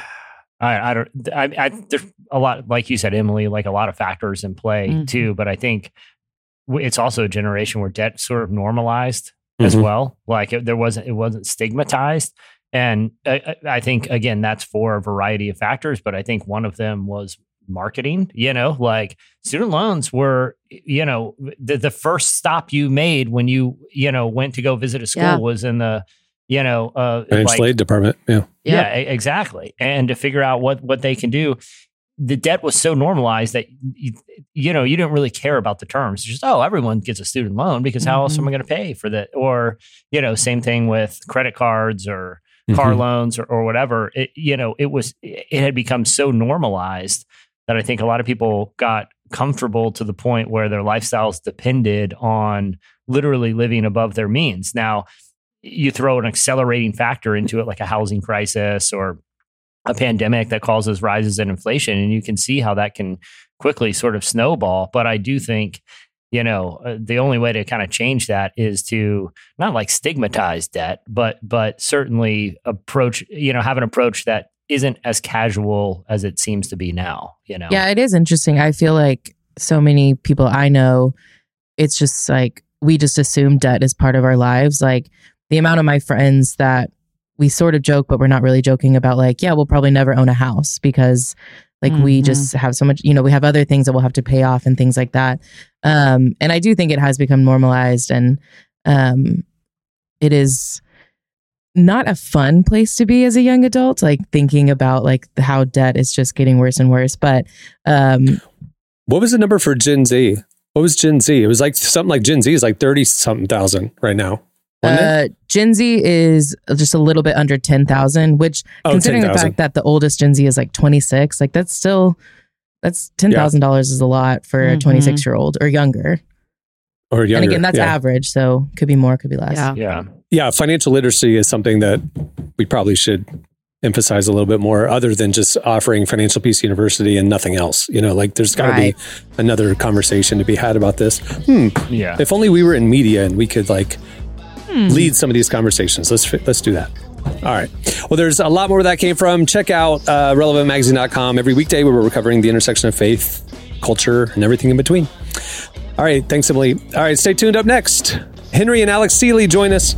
I don't. There's a lot, like you said, Emily, like a lot of factors in play too. But I think it's also a generation where debt sort of normalized as well. Like it wasn't stigmatized, and I think again that's for a variety of factors. But I think one of them was marketing. Like student loans were, the first stop you made when you went to go visit a school was in the financial aid department. Yeah, exactly. And to figure out what they can do, the debt was so normalized that you didn't really care about the terms. It's just, everyone gets a student loan because how else am I going to pay for that? Or same thing with credit cards or car loans or whatever. It had become so normalized that I think a lot of people got comfortable to the point where their lifestyles depended on literally living above their means. Now, you throw an accelerating factor into it, like a housing crisis or a pandemic that causes rises in inflation, and you can see how that can quickly sort of snowball. But I do think, the only way to kind of change that is to not like stigmatize debt, but certainly approach, have an approach that isn't as casual as it seems to be now. Yeah, it is interesting. I feel like so many people I know, it's just like we just assume debt is part of our lives. Like, the amount of my friends that we sort of joke, but we're not really joking about like, yeah, we'll probably never own a house because like we just have so much, we have other things that we'll have to pay off and things like that. And I do think it has become normalized, and it is not a fun place to be as a young adult, like thinking about like how debt is just getting worse and worse. But what was the number for Gen Z? What was Gen Z? It was like something like Gen Z is like 30-something thousand right now. Gen Z is just a little bit under 10,000, which considering 10,000. the fact that the oldest Gen Z is like 26, like that's $10,000 is a lot for a 26-year-old or younger. Or younger. And again, that's average, so could be more, could be less. Yeah. Financial literacy is something that we probably should emphasize a little bit more, other than just offering Financial Peace University and nothing else. Like there's got to be another conversation to be had about this. Yeah. If only we were in media and we could like lead some of these conversations. Let's do that. All right. Well, there's a lot more where that came from. Check out relevantmagazine.com every weekday where we're covering the intersection of faith, culture, and everything in between. All right. Thanks, Emily. All right. Stay tuned. Up next, Henry and Alex Seeley join us.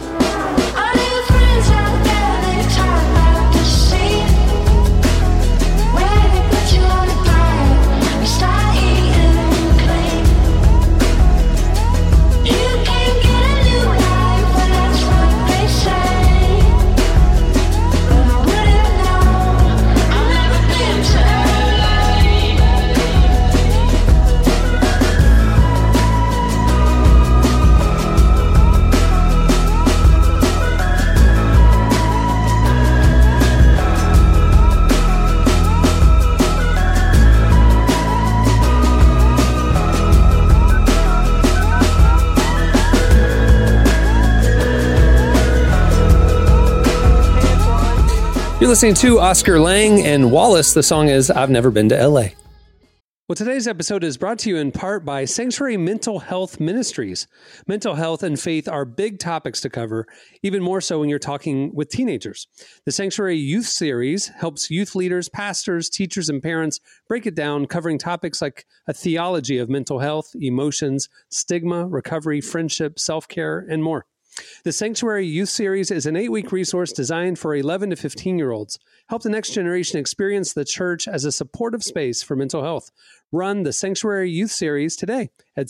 You're listening to Oscar Lang and Wallace. The song is I've Never Been to LA. Well, today's episode is brought to you in part by Sanctuary Mental Health Ministries. Mental health and faith are big topics to cover, even more so when you're talking with teenagers. The Sanctuary Youth Series helps youth leaders, pastors, teachers, and parents break it down, covering topics like a theology of mental health, emotions, stigma, recovery, friendship, self-care, and more. The Sanctuary Youth Series is an 8-week resource designed for 11 to 15-year-olds. Help the next generation experience the church as a supportive space for mental health. Run the Sanctuary Youth Series today at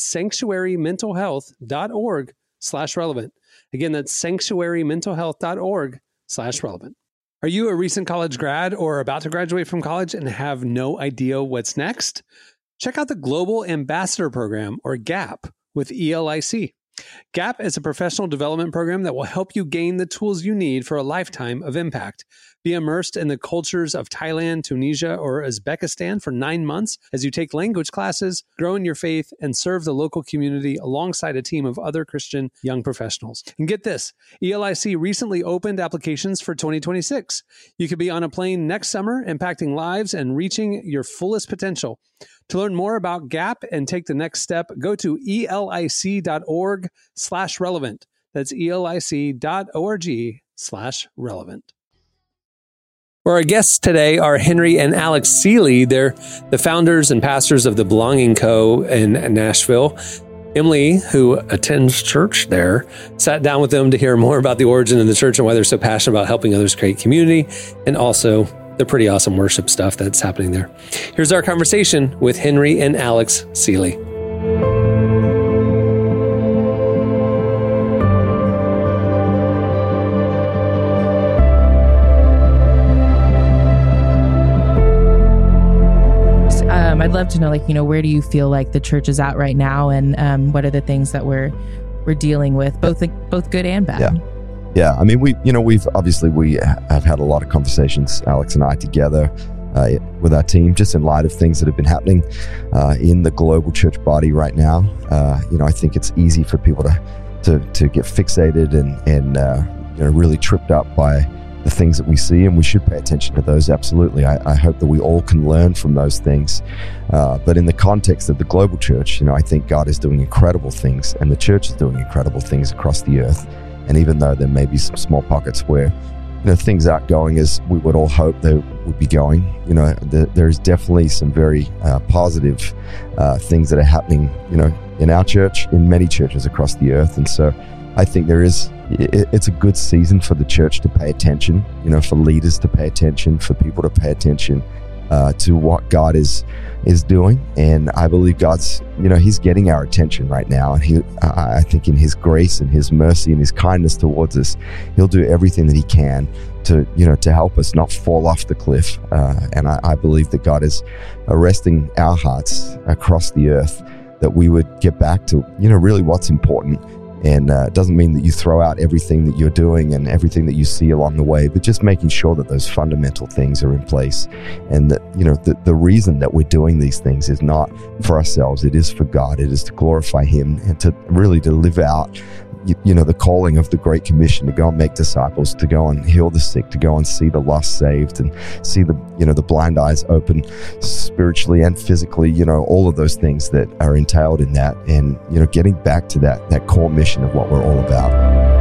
sanctuarymentalhealth.org/relevant. Again, that's sanctuarymentalhealth.org/relevant. Are you a recent college grad or about to graduate from college and have no idea what's next? Check out the Global Ambassador Program, or GAP, with ELIC. GAP is a professional development program that will help you gain the tools you need for a lifetime of impact. Be immersed in the cultures of Thailand, Tunisia, or Uzbekistan for 9 months as you take language classes, grow in your faith, and serve the local community alongside a team of other Christian young professionals. And get this, ELIC recently opened applications for 2026. You could be on a plane next summer, impacting lives and reaching your fullest potential. To learn more about GAP and take the next step, go to elic.org/relevant. That's elic.org/relevant. Our guests today are Henry and Alex Seeley. They're the founders and pastors of the Belonging Co. in Nashville. Emily, who attends church there, sat down with them to hear more about the origin of the church and why they're so passionate about helping others create community, and also the pretty awesome worship stuff that's happening there. Here's our conversation with Henry and Alex Seeley. I'd love to know, where do you feel like the church is at right now, and what are the things that we're dealing with, both good and bad? Yeah. I mean, we have had a lot of conversations, Alex and I, together with our team, just in light of things that have been happening in the global church body right now. I think it's easy for people to get fixated and really tripped up by the things that we see, and we should pay attention to those. Absolutely. I hope that we all can learn from those things. But in the context of the global church, I think God is doing incredible things, and the church is doing incredible things across the earth. And even though there may be some small pockets where things aren't going as we would all hope they would be going, there's definitely some very positive things that are happening, in our church, in many churches across the earth. And so I think it's a good season for the church to pay attention, for leaders to pay attention, for people to pay attention to what God is doing. And I believe God's, he's getting our attention right now. And I think in his grace and his mercy and his kindness towards us, he'll do everything that he can to help us not fall off the cliff. And I believe that God is arresting our hearts across the earth, that we would get back to, really what's important. And it doesn't mean that you throw out everything that you're doing and everything that you see along the way, but just making sure that those fundamental things are in place. And that, the reason that we're doing these things is not for ourselves. It is for God. It is to glorify him and to live out, the calling of the Great Commission, to go and make disciples, to go and heal the sick, to go and see the lost saved, and see the blind eyes open spiritually and physically, all of those things that are entailed in that, and, getting back to that core mission of what we're all about.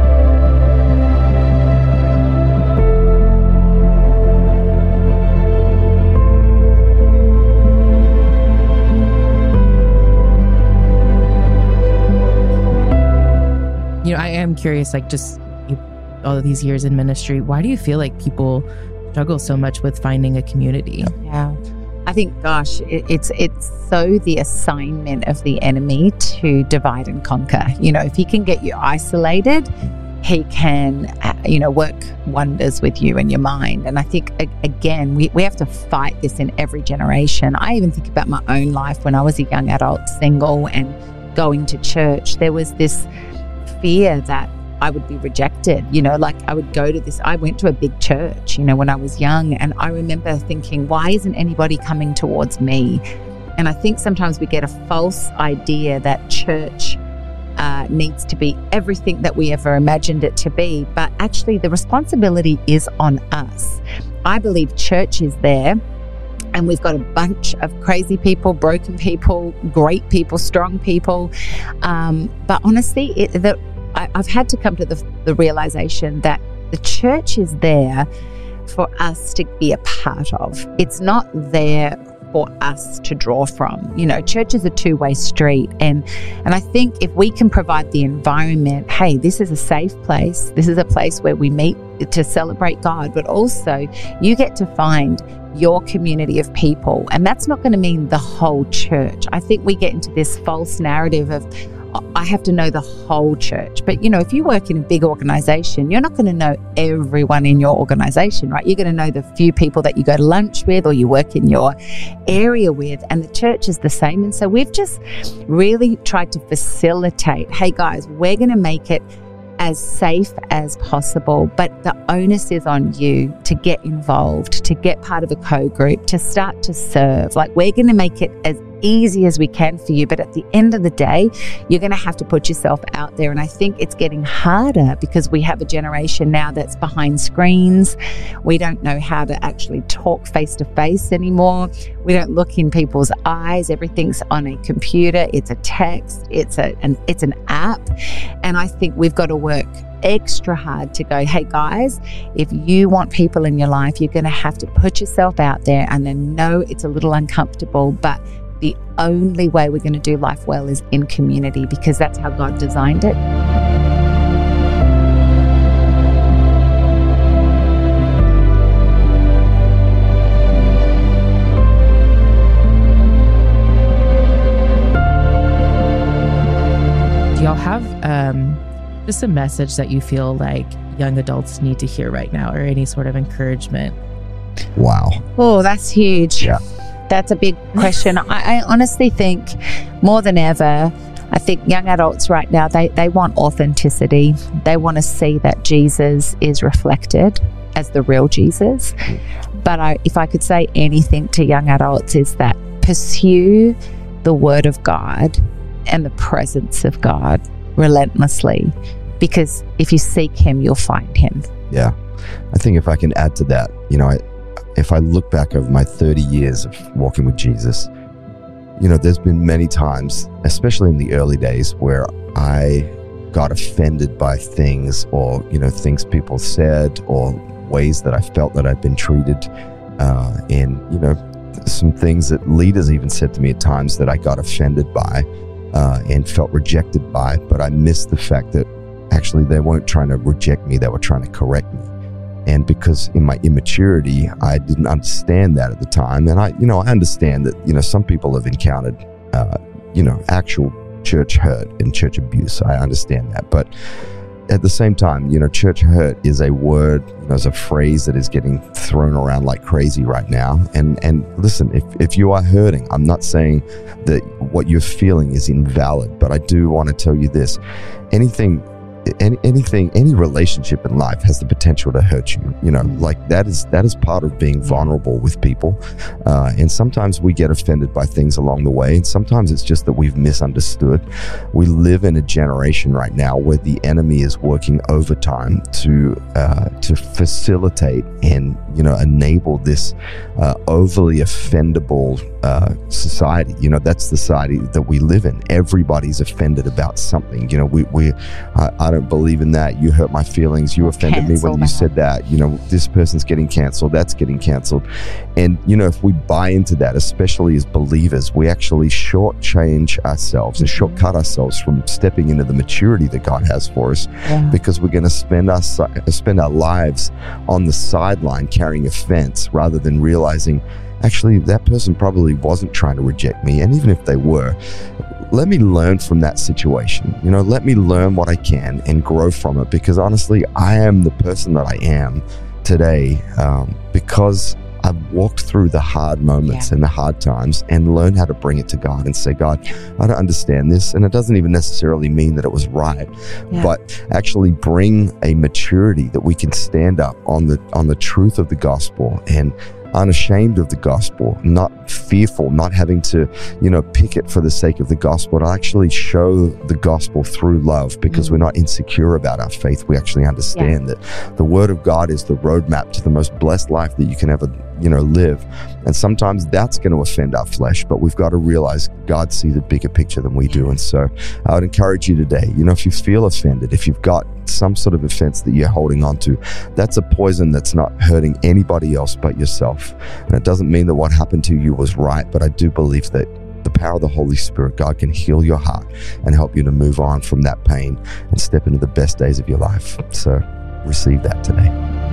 I am curious, all of these years in ministry, why do you feel like people struggle so much with finding a community? Yeah. I think, it's so the assignment of the enemy to divide and conquer. If he can get you isolated, he can, work wonders with you and your mind. And I think, again, we have to fight this in every generation. I even think about my own life when I was a young adult, single, and going to church. There was this fear that I would be rejected, I would go to this, I went to a big church, when I was young, and I remember thinking, why isn't anybody coming towards me? And I think sometimes we get a false idea that church needs to be everything that we ever imagined it to be, but actually the responsibility is on us. I believe church is there, and we've got a bunch of crazy people, broken people, great people, strong people. But honestly, I've had to come to the realization that the church is there for us to be a part of. It's not there for us to draw from. You know, church is a two-way street. And I think if we can provide the environment, hey, this is a safe place. This is a place where we meet to celebrate God, but also you get to find your community of people. And that's not going to mean the whole church. I think we get into this false narrative of, I have to know the whole church. But, you know, if you work in a big organization, you're not going to know everyone in your organization, right? You're going to know the few people that you go to lunch with or you work in your area with, and the church is the same. And so we've just really tried to facilitate, hey guys, we're going to make it as safe as possible, but the onus is on you to get involved, to get part of a co-group, to start to serve. Like, we're going to make it as easy as we can for you, but at the end of the day, you're going to have to put yourself out there. And I think it's getting harder because we have a generation now that's behind screens. We don't know how to actually talk face to face anymore. We don't look in people's eyes. Everything's on a computer. It's a text. It's an app. And I think we've got to work extra hard to go, hey guys, if you want people in your life, you're going to have to put yourself out there. And then know it's a little uncomfortable, but the only way we're going to do life well is in community, because that's how God designed it. Do y'all have just a message that you feel like young adults need to hear right now, or any sort of encouragement? Wow. Oh, that's huge. Yeah. That's a big question. I honestly think more than ever, I think young adults right now, they want authenticity. They want to see that Jesus is reflected as the real Jesus. But if I could say anything to young adults, is that pursue the Word of God and the presence of God relentlessly, because if you seek Him, you'll find Him. Yeah. I think if I can add to that, you know, if I look back over my 30 years of walking with Jesus, you know, there's been many times, especially in the early days, where I got offended by things, or, you know, things people said, or ways that I felt that I'd been treated, and, you know, some things that leaders even said to me at times that I got offended by and felt rejected by, but I missed the fact that actually they weren't trying to reject me, they were trying to correct me. And because in my immaturity, I didn't understand that at the time. And I understand that, you know, some people have encountered, you know, actual church hurt and church abuse. I understand that. But at the same time, you know, church hurt is a word, you know, is a phrase that is getting thrown around like crazy right now. And listen, if you are hurting, I'm not saying that what you're feeling is invalid, but I do want to tell you this. Any relationship in life has the potential to hurt you. You know, like that is part of being vulnerable with people. And sometimes we get offended by things along the way. And sometimes it's just that we've misunderstood. We live in a generation right now where the enemy is working overtime to facilitate and, you know, enable this overly offendable society. You know, that's the society that we live in. Everybody's offended about something. You know, I don't believe in that. You hurt my feelings. You offended me when you said that. You know, this person's getting canceled. That's getting canceled. And, you know, if we buy into that, especially as believers, we actually shortchange ourselves and shortcut ourselves from stepping into the maturity that God has for us, because we're going to spend our lives on the sideline carrying offense rather than realizing, actually, that person probably wasn't trying to reject me. And even if they were, let me learn from that situation. You know, let me learn what I can and grow from it, because honestly, I am the person that I am today because I've walked through the hard moments and the hard times and learned how to bring it to God and say, God, I don't understand this. And it doesn't even necessarily mean that it was right, but actually bring a maturity that we can stand up on the truth of the gospel and unashamed of the gospel, not fearful, not having to, you know, picket for the sake of the gospel, to actually show the gospel through love, because we're not insecure about our faith. We actually understand that the Word of God is the roadmap to the most blessed life that you can ever live. And sometimes that's going to offend our flesh, but we've got to realize God sees a bigger picture than we do. And so I would encourage you today, if you feel offended, if you've got some sort of offense that you're holding on to, that's a poison that's not hurting anybody else but yourself. And it doesn't mean that what happened to you was right, but I do believe that the power of the Holy Spirit, God can heal your heart and help you to move on from that pain and step into the best days of your life. So receive that today.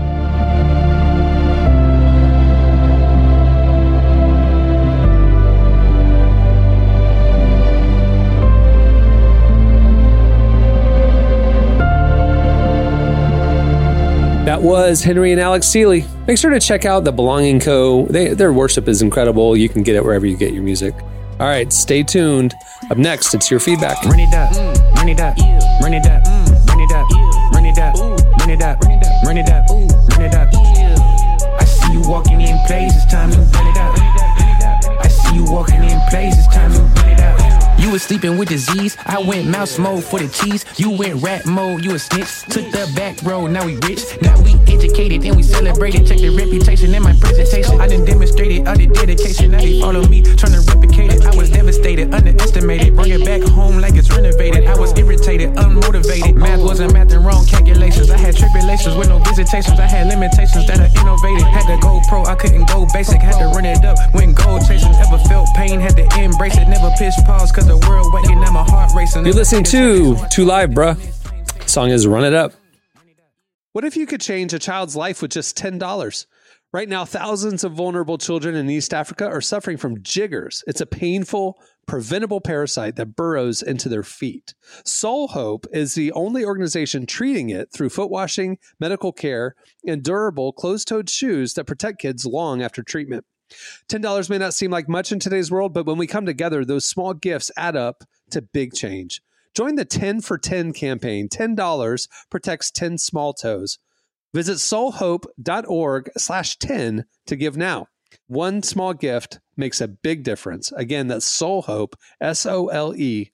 That was Henry and Alex Seeley. Make sure to check out The Belonging Co. Their worship is incredible. You can get it wherever you get your music. All right, stay tuned. Up next, it's your feedback. Run it up, run it up, run it up, run it up, run it up, run it up, run it up, run it up. I see you walking in place, it's time to run it up. I see you walking in place, it's time to run it up. You was sleeping with disease, I went mouse mode for the cheese. You went rat mode, you a snitch. Took the back road, now we rich. Now we educated and we celebrated. Check the reputation in my presentation. I done demonstrated under dedication. Now they follow me, trying to replicate it. I was devastated, underestimated. Bring it back home like it's renovated. I was irritated, unmotivated. Math wasn't math and wrong calculations. I had tribulations with no visitations. I had limitations that I innovated. Had to go pro, I couldn't go basic. Had to run it up, went gold chasing. Ever felt pain, had to embrace it. Never pitch pause, cause the world waiting, now my heart racing. You're listening to Live, bruh. The song is Run It Up. What if you could change a child's life with just $10? Right now, thousands of vulnerable children in East Africa are suffering from jiggers. It's a painful, preventable parasite that burrows into their feet. Soul Hope is the only organization treating it through foot washing, medical care, and durable closed-toed shoes that protect kids long after treatment. $10 may not seem like much in today's world, but when we come together, those small gifts add up to big change. Join the 10 for 10 campaign. $10 protects 10 small toes. Visit soulhope.org/10 to give now. One small gift makes a big difference. Again, that's soulhope, SOLE,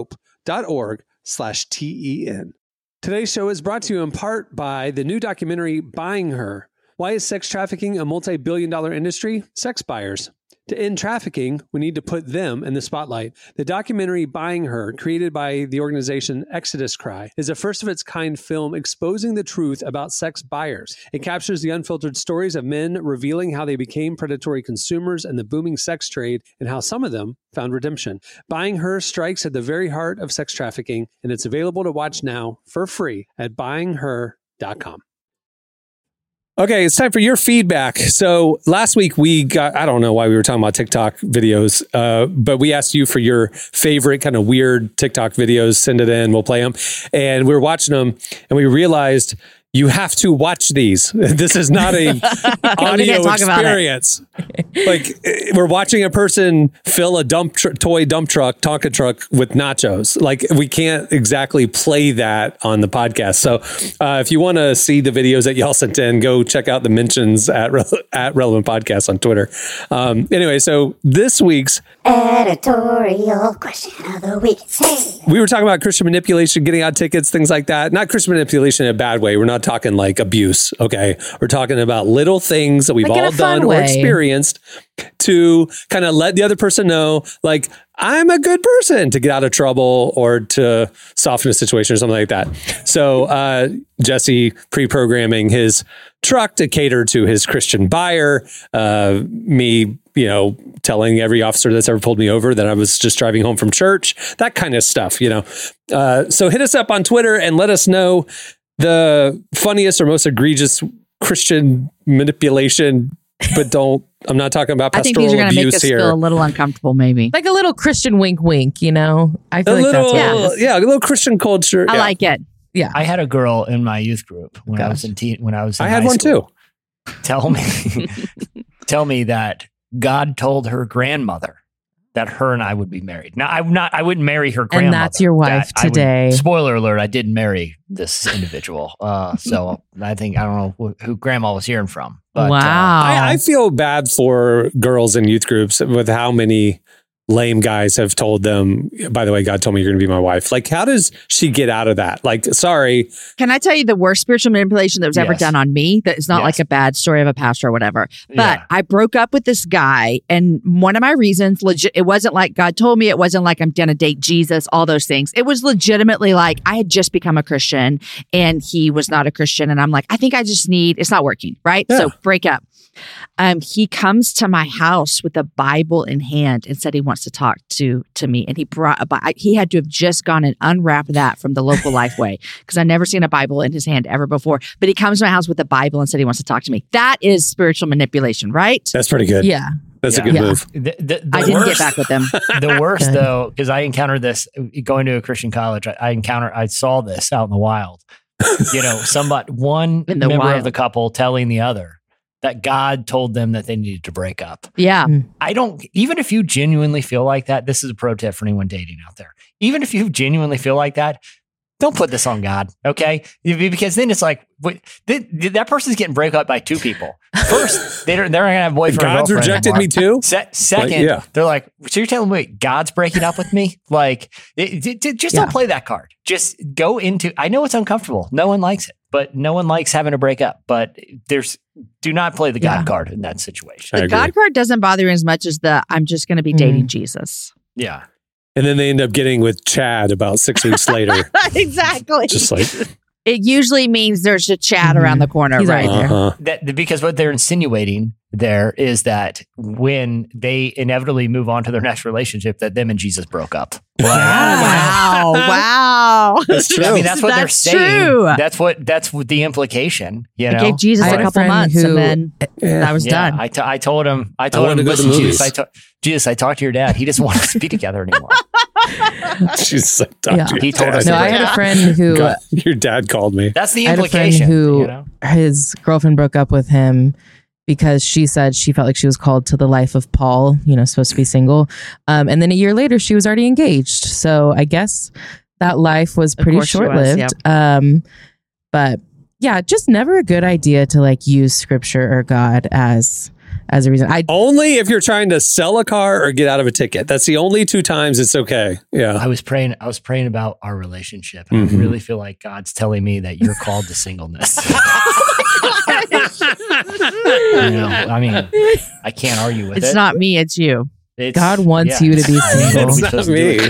hope.org/TEN. Today's show is brought to you in part by the new documentary, Buying Her. Why is sex trafficking a multi-billion-dollar industry? Sex buyers. To end trafficking, we need to put them in the spotlight. The documentary Buying Her, created by the organization Exodus Cry, is a first-of-its-kind film exposing the truth about sex buyers. It captures the unfiltered stories of men revealing how they became predatory consumers in the booming sex trade and how some of them found redemption. Buying Her strikes at the very heart of sex trafficking, and it's available to watch now for free at buyingher.com. Okay, it's time for your feedback. So last week we got, I don't know why we were talking about TikTok videos, but we asked you for your favorite kind of weird TikTok videos. Send it in, we'll play them. And we were watching them and we realized you have to watch these. This is not a audio experience. Like we're watching a person fill a toy dump truck, Tonka truck with nachos. Like we can't exactly play that on the podcast. So if you want to see the videos that y'all sent in, go check out the mentions at Relevant Podcast on Twitter. Anyway, so this week's editorial question of the week. Hey. We were talking about Christian manipulation, getting out tickets, things like that. Not Christian manipulation in a bad way. We're not talking like abuse. Okay. We're talking about little things that we've all done or experienced to kind of let the other person know, like, I'm a good person, to get out of trouble or to soften a situation or something like that. So Jesse pre-programming his truck to cater to his Christian buyer, me, telling every officer that's ever pulled me over that I was just driving home from church, that kind of stuff, So hit us up on Twitter and let us know the funniest or most egregious Christian manipulation, but I'm not talking about pastoral abuse here. I think these are going to make us feel a little uncomfortable, maybe. Like a little Christian wink, wink, I feel like that's what a little Christian culture. I like it. Yeah. I had a girl in my youth group when I was in I had one school. too. Tell me that God told her grandmother that her and I would be married. Now, I wouldn't marry her grandmother. And that's your wife today. Spoiler alert, I didn't marry this individual. So I don't know who grandma was hearing from. But, wow. I feel bad for girls in youth groups with how many lame guys have told them, by the way, God told me you're going to be my wife. Like, how does she get out of that? Like, sorry. Can I tell you the worst spiritual manipulation that was ever done on me? That is not like a bad story of a pastor or whatever. But I broke up with this guy, and one of my reasons, it wasn't like God told me. It wasn't like I'm going to date Jesus, all those things. It was legitimately like I had just become a Christian and he was not a Christian. And I'm like, I think I just it's not working, right? Yeah. So break up. He comes to my house with a Bible in hand and said he wants to talk to me. And he had to have just gone and unwrapped that from the local Lifeway because I'd never seen a Bible in his hand ever before. But he comes to my house with a Bible and said he wants to talk to me. That is spiritual manipulation, right? That's pretty good. Yeah. That's a good move. I didn't get back with him. The worst, though, because I encountered this going to a Christian college. I saw this out in the wild. One member of the couple telling the other that God told them that they needed to break up. Yeah. Even if you genuinely feel like that, this is a pro tip for anyone dating out there. Even if you genuinely feel like that, don't put this on God, okay? Because then it's like, that person's getting break up by two people. First, they're not going to have a boyfriend or God's girlfriend rejected anymore. me too? Second, they're like, so you're telling me God's breaking up with me? Like, just don't play that card. Just go into, I know it's uncomfortable. No one likes it, but no one likes having to break up. But do not play the God card in that situation. The God card doesn't bother me as much as I'm just going to be dating Jesus. Yeah. And then they end up getting with Chad about 6 weeks later. Exactly. Just like... It usually means there's a Chad around the corner. He's right there. Because what they're insinuating there is that when they inevitably move on to their next relationship, that them and Jesus broke up. Wow. That's true. I mean, that's what they're saying. True. That's the implication. You know, I gave Jesus a couple months and then that was done. I told him, wanted to go to the movies. Jesus, I talked to your dad. He doesn't want us to be together anymore. Jesus, I talked to your He told dad. us. No, I had a friend who God, your dad called me. That's the I had a friend implication. who his girlfriend broke up with him because she said she felt like she was called to the life of Paul, supposed to be single. And then a year later, she was already engaged. So I guess that life was pretty short-lived. But yeah, just never a good idea to use scripture or God as a reason. Only if you're trying to sell a car or get out of a ticket. That's the only two times it's okay. Yeah. I was praying about our relationship. And I really feel like God's telling me that you're called to singleness. I mean, I can't argue with it. It's not me, it's you. God wants you to be single. It's not me.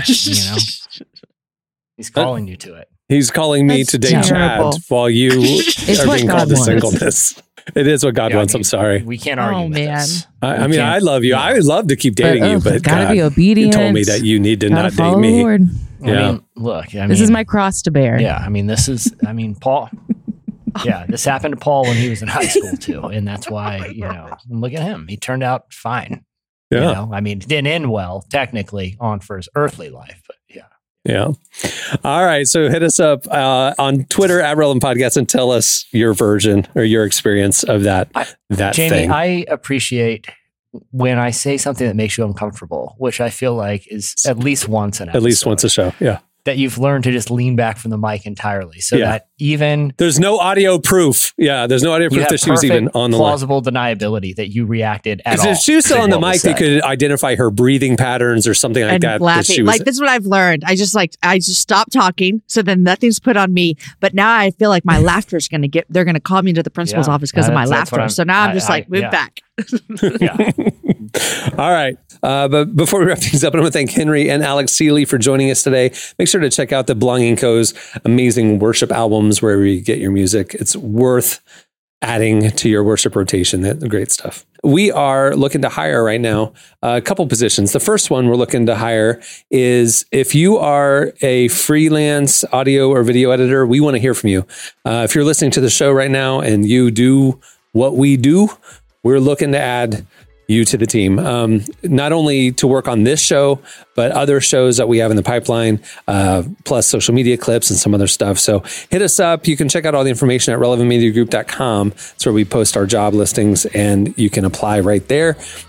He's calling you to it. He's calling me to date Chad while you are being called to singleness. It is what God wants. I'm sorry. We can't argue with this. I mean, I love you. I would love to keep dating you, but gotta God, be obedient. you told me that you need to not date follow me. the Lord. Yeah. This is my cross to bear. Yeah. Paul. Yeah. This happened to Paul when he was in high school too. And that's why, look at him. He turned out fine. Yeah. It didn't end well, technically, for his earthly life, but yeah. Yeah. All right. So hit us up on Twitter at Relevant Podcast and tell us your version or your experience of that Jamie, thing. I appreciate when I say something that makes you uncomfortable, which I feel like is at least once an episode. At least once a show. Yeah. That you've learned to just lean back from the mic entirely. So that even... There's no audio proof. Yeah, there's no audio proof that she was even on the mic. Plausible deniability that you reacted at all. If she was still on the mic, they could identify her breathing patterns or something like that. Laughing. This is what I've learned. I just stop talking, so then nothing's put on me. But now I feel like my laughter is going to they're going to call me to the principal's office because of my laughter. So now I'm just move back. Yeah. All right. But before we wrap things up, I want to thank Henry and Alex Seeley for joining us today. Make sure to check out the Belonging Co.'s amazing worship albums wherever you get your music. It's worth adding to your worship rotation. That's great stuff. We are looking to hire right now a couple positions. The first one we're looking to hire is if you are a freelance audio or video editor, we want to hear from you. If you're listening to the show right now and you do what we do, we're looking to add you to the team, not only to work on this show, but other shows that we have in the pipeline, plus social media clips and some other stuff. So hit us up. You can check out all the information at relevantmediagroup.com. That's where we post our job listings and you can apply right there.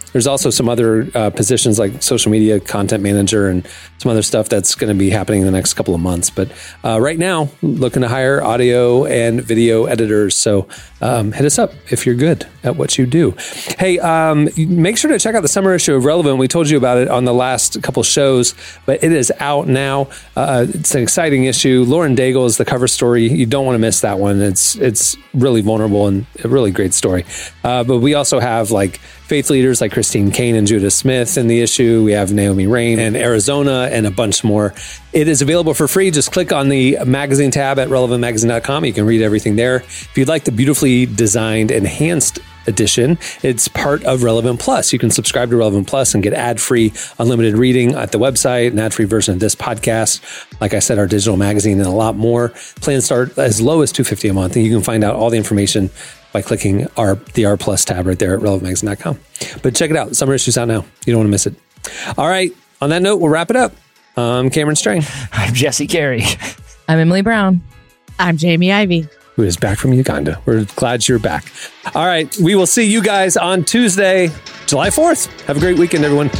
There's also some other positions like social media content manager and some other stuff that's going to be happening in the next couple of months. But right now, looking to hire audio and video editors. So hit us up if you're good at what you do. Hey, make sure to check out the summer issue of Relevant. We told you about it on the last couple shows, but it is out now. It's an exciting issue. Lauren Daigle is the cover story. You don't want to miss that one. It's really vulnerable and a really great story. But we also have like faith leaders like Christine Caine and Judah Smith in the issue. We have Naomi Rain and Arizona and a bunch more. It is available for free. Just click on the magazine tab at relevantmagazine.com. You can read everything there. If you'd like the beautifully designed enhanced edition, it's part of Relevant Plus. You can subscribe to Relevant Plus and get ad-free unlimited reading at the website, an ad-free version of this podcast. Like I said, our digital magazine and a lot more. Plans start as low as $250 a month, and you can find out all the information by clicking the R Plus tab right there at relevantmagazine.com. But check it out. The summer issue's out now. You don't want to miss it. All right. On that note, we'll wrap it up. I'm Cameron Strang. I'm Jesse Carey. I'm Emily Brown. I'm Jamie Ivey, who is back from Uganda. We're glad you're back. All right. We will see you guys on Tuesday, July 4th. Have a great weekend, everyone.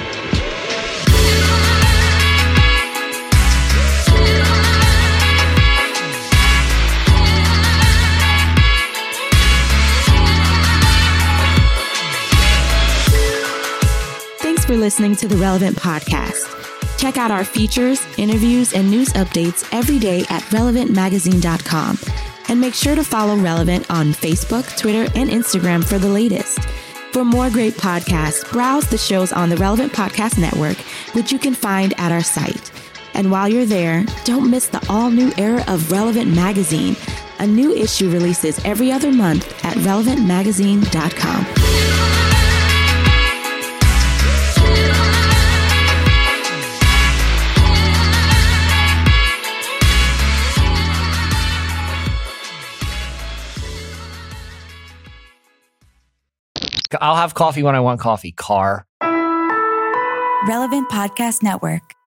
Thanks for listening to the Relevant Podcast. Check out our features, interviews, and news updates every day at relevantmagazine.com. And make sure to follow Relevant on Facebook, Twitter, and Instagram for the latest. For more great podcasts, browse the shows on the Relevant Podcast Network, which you can find at our site. And while you're there, don't miss the all-new era of Relevant Magazine. A new issue releases every other month at relevantmagazine.com. I'll have coffee when I want coffee. Car. Relevant Podcast Network.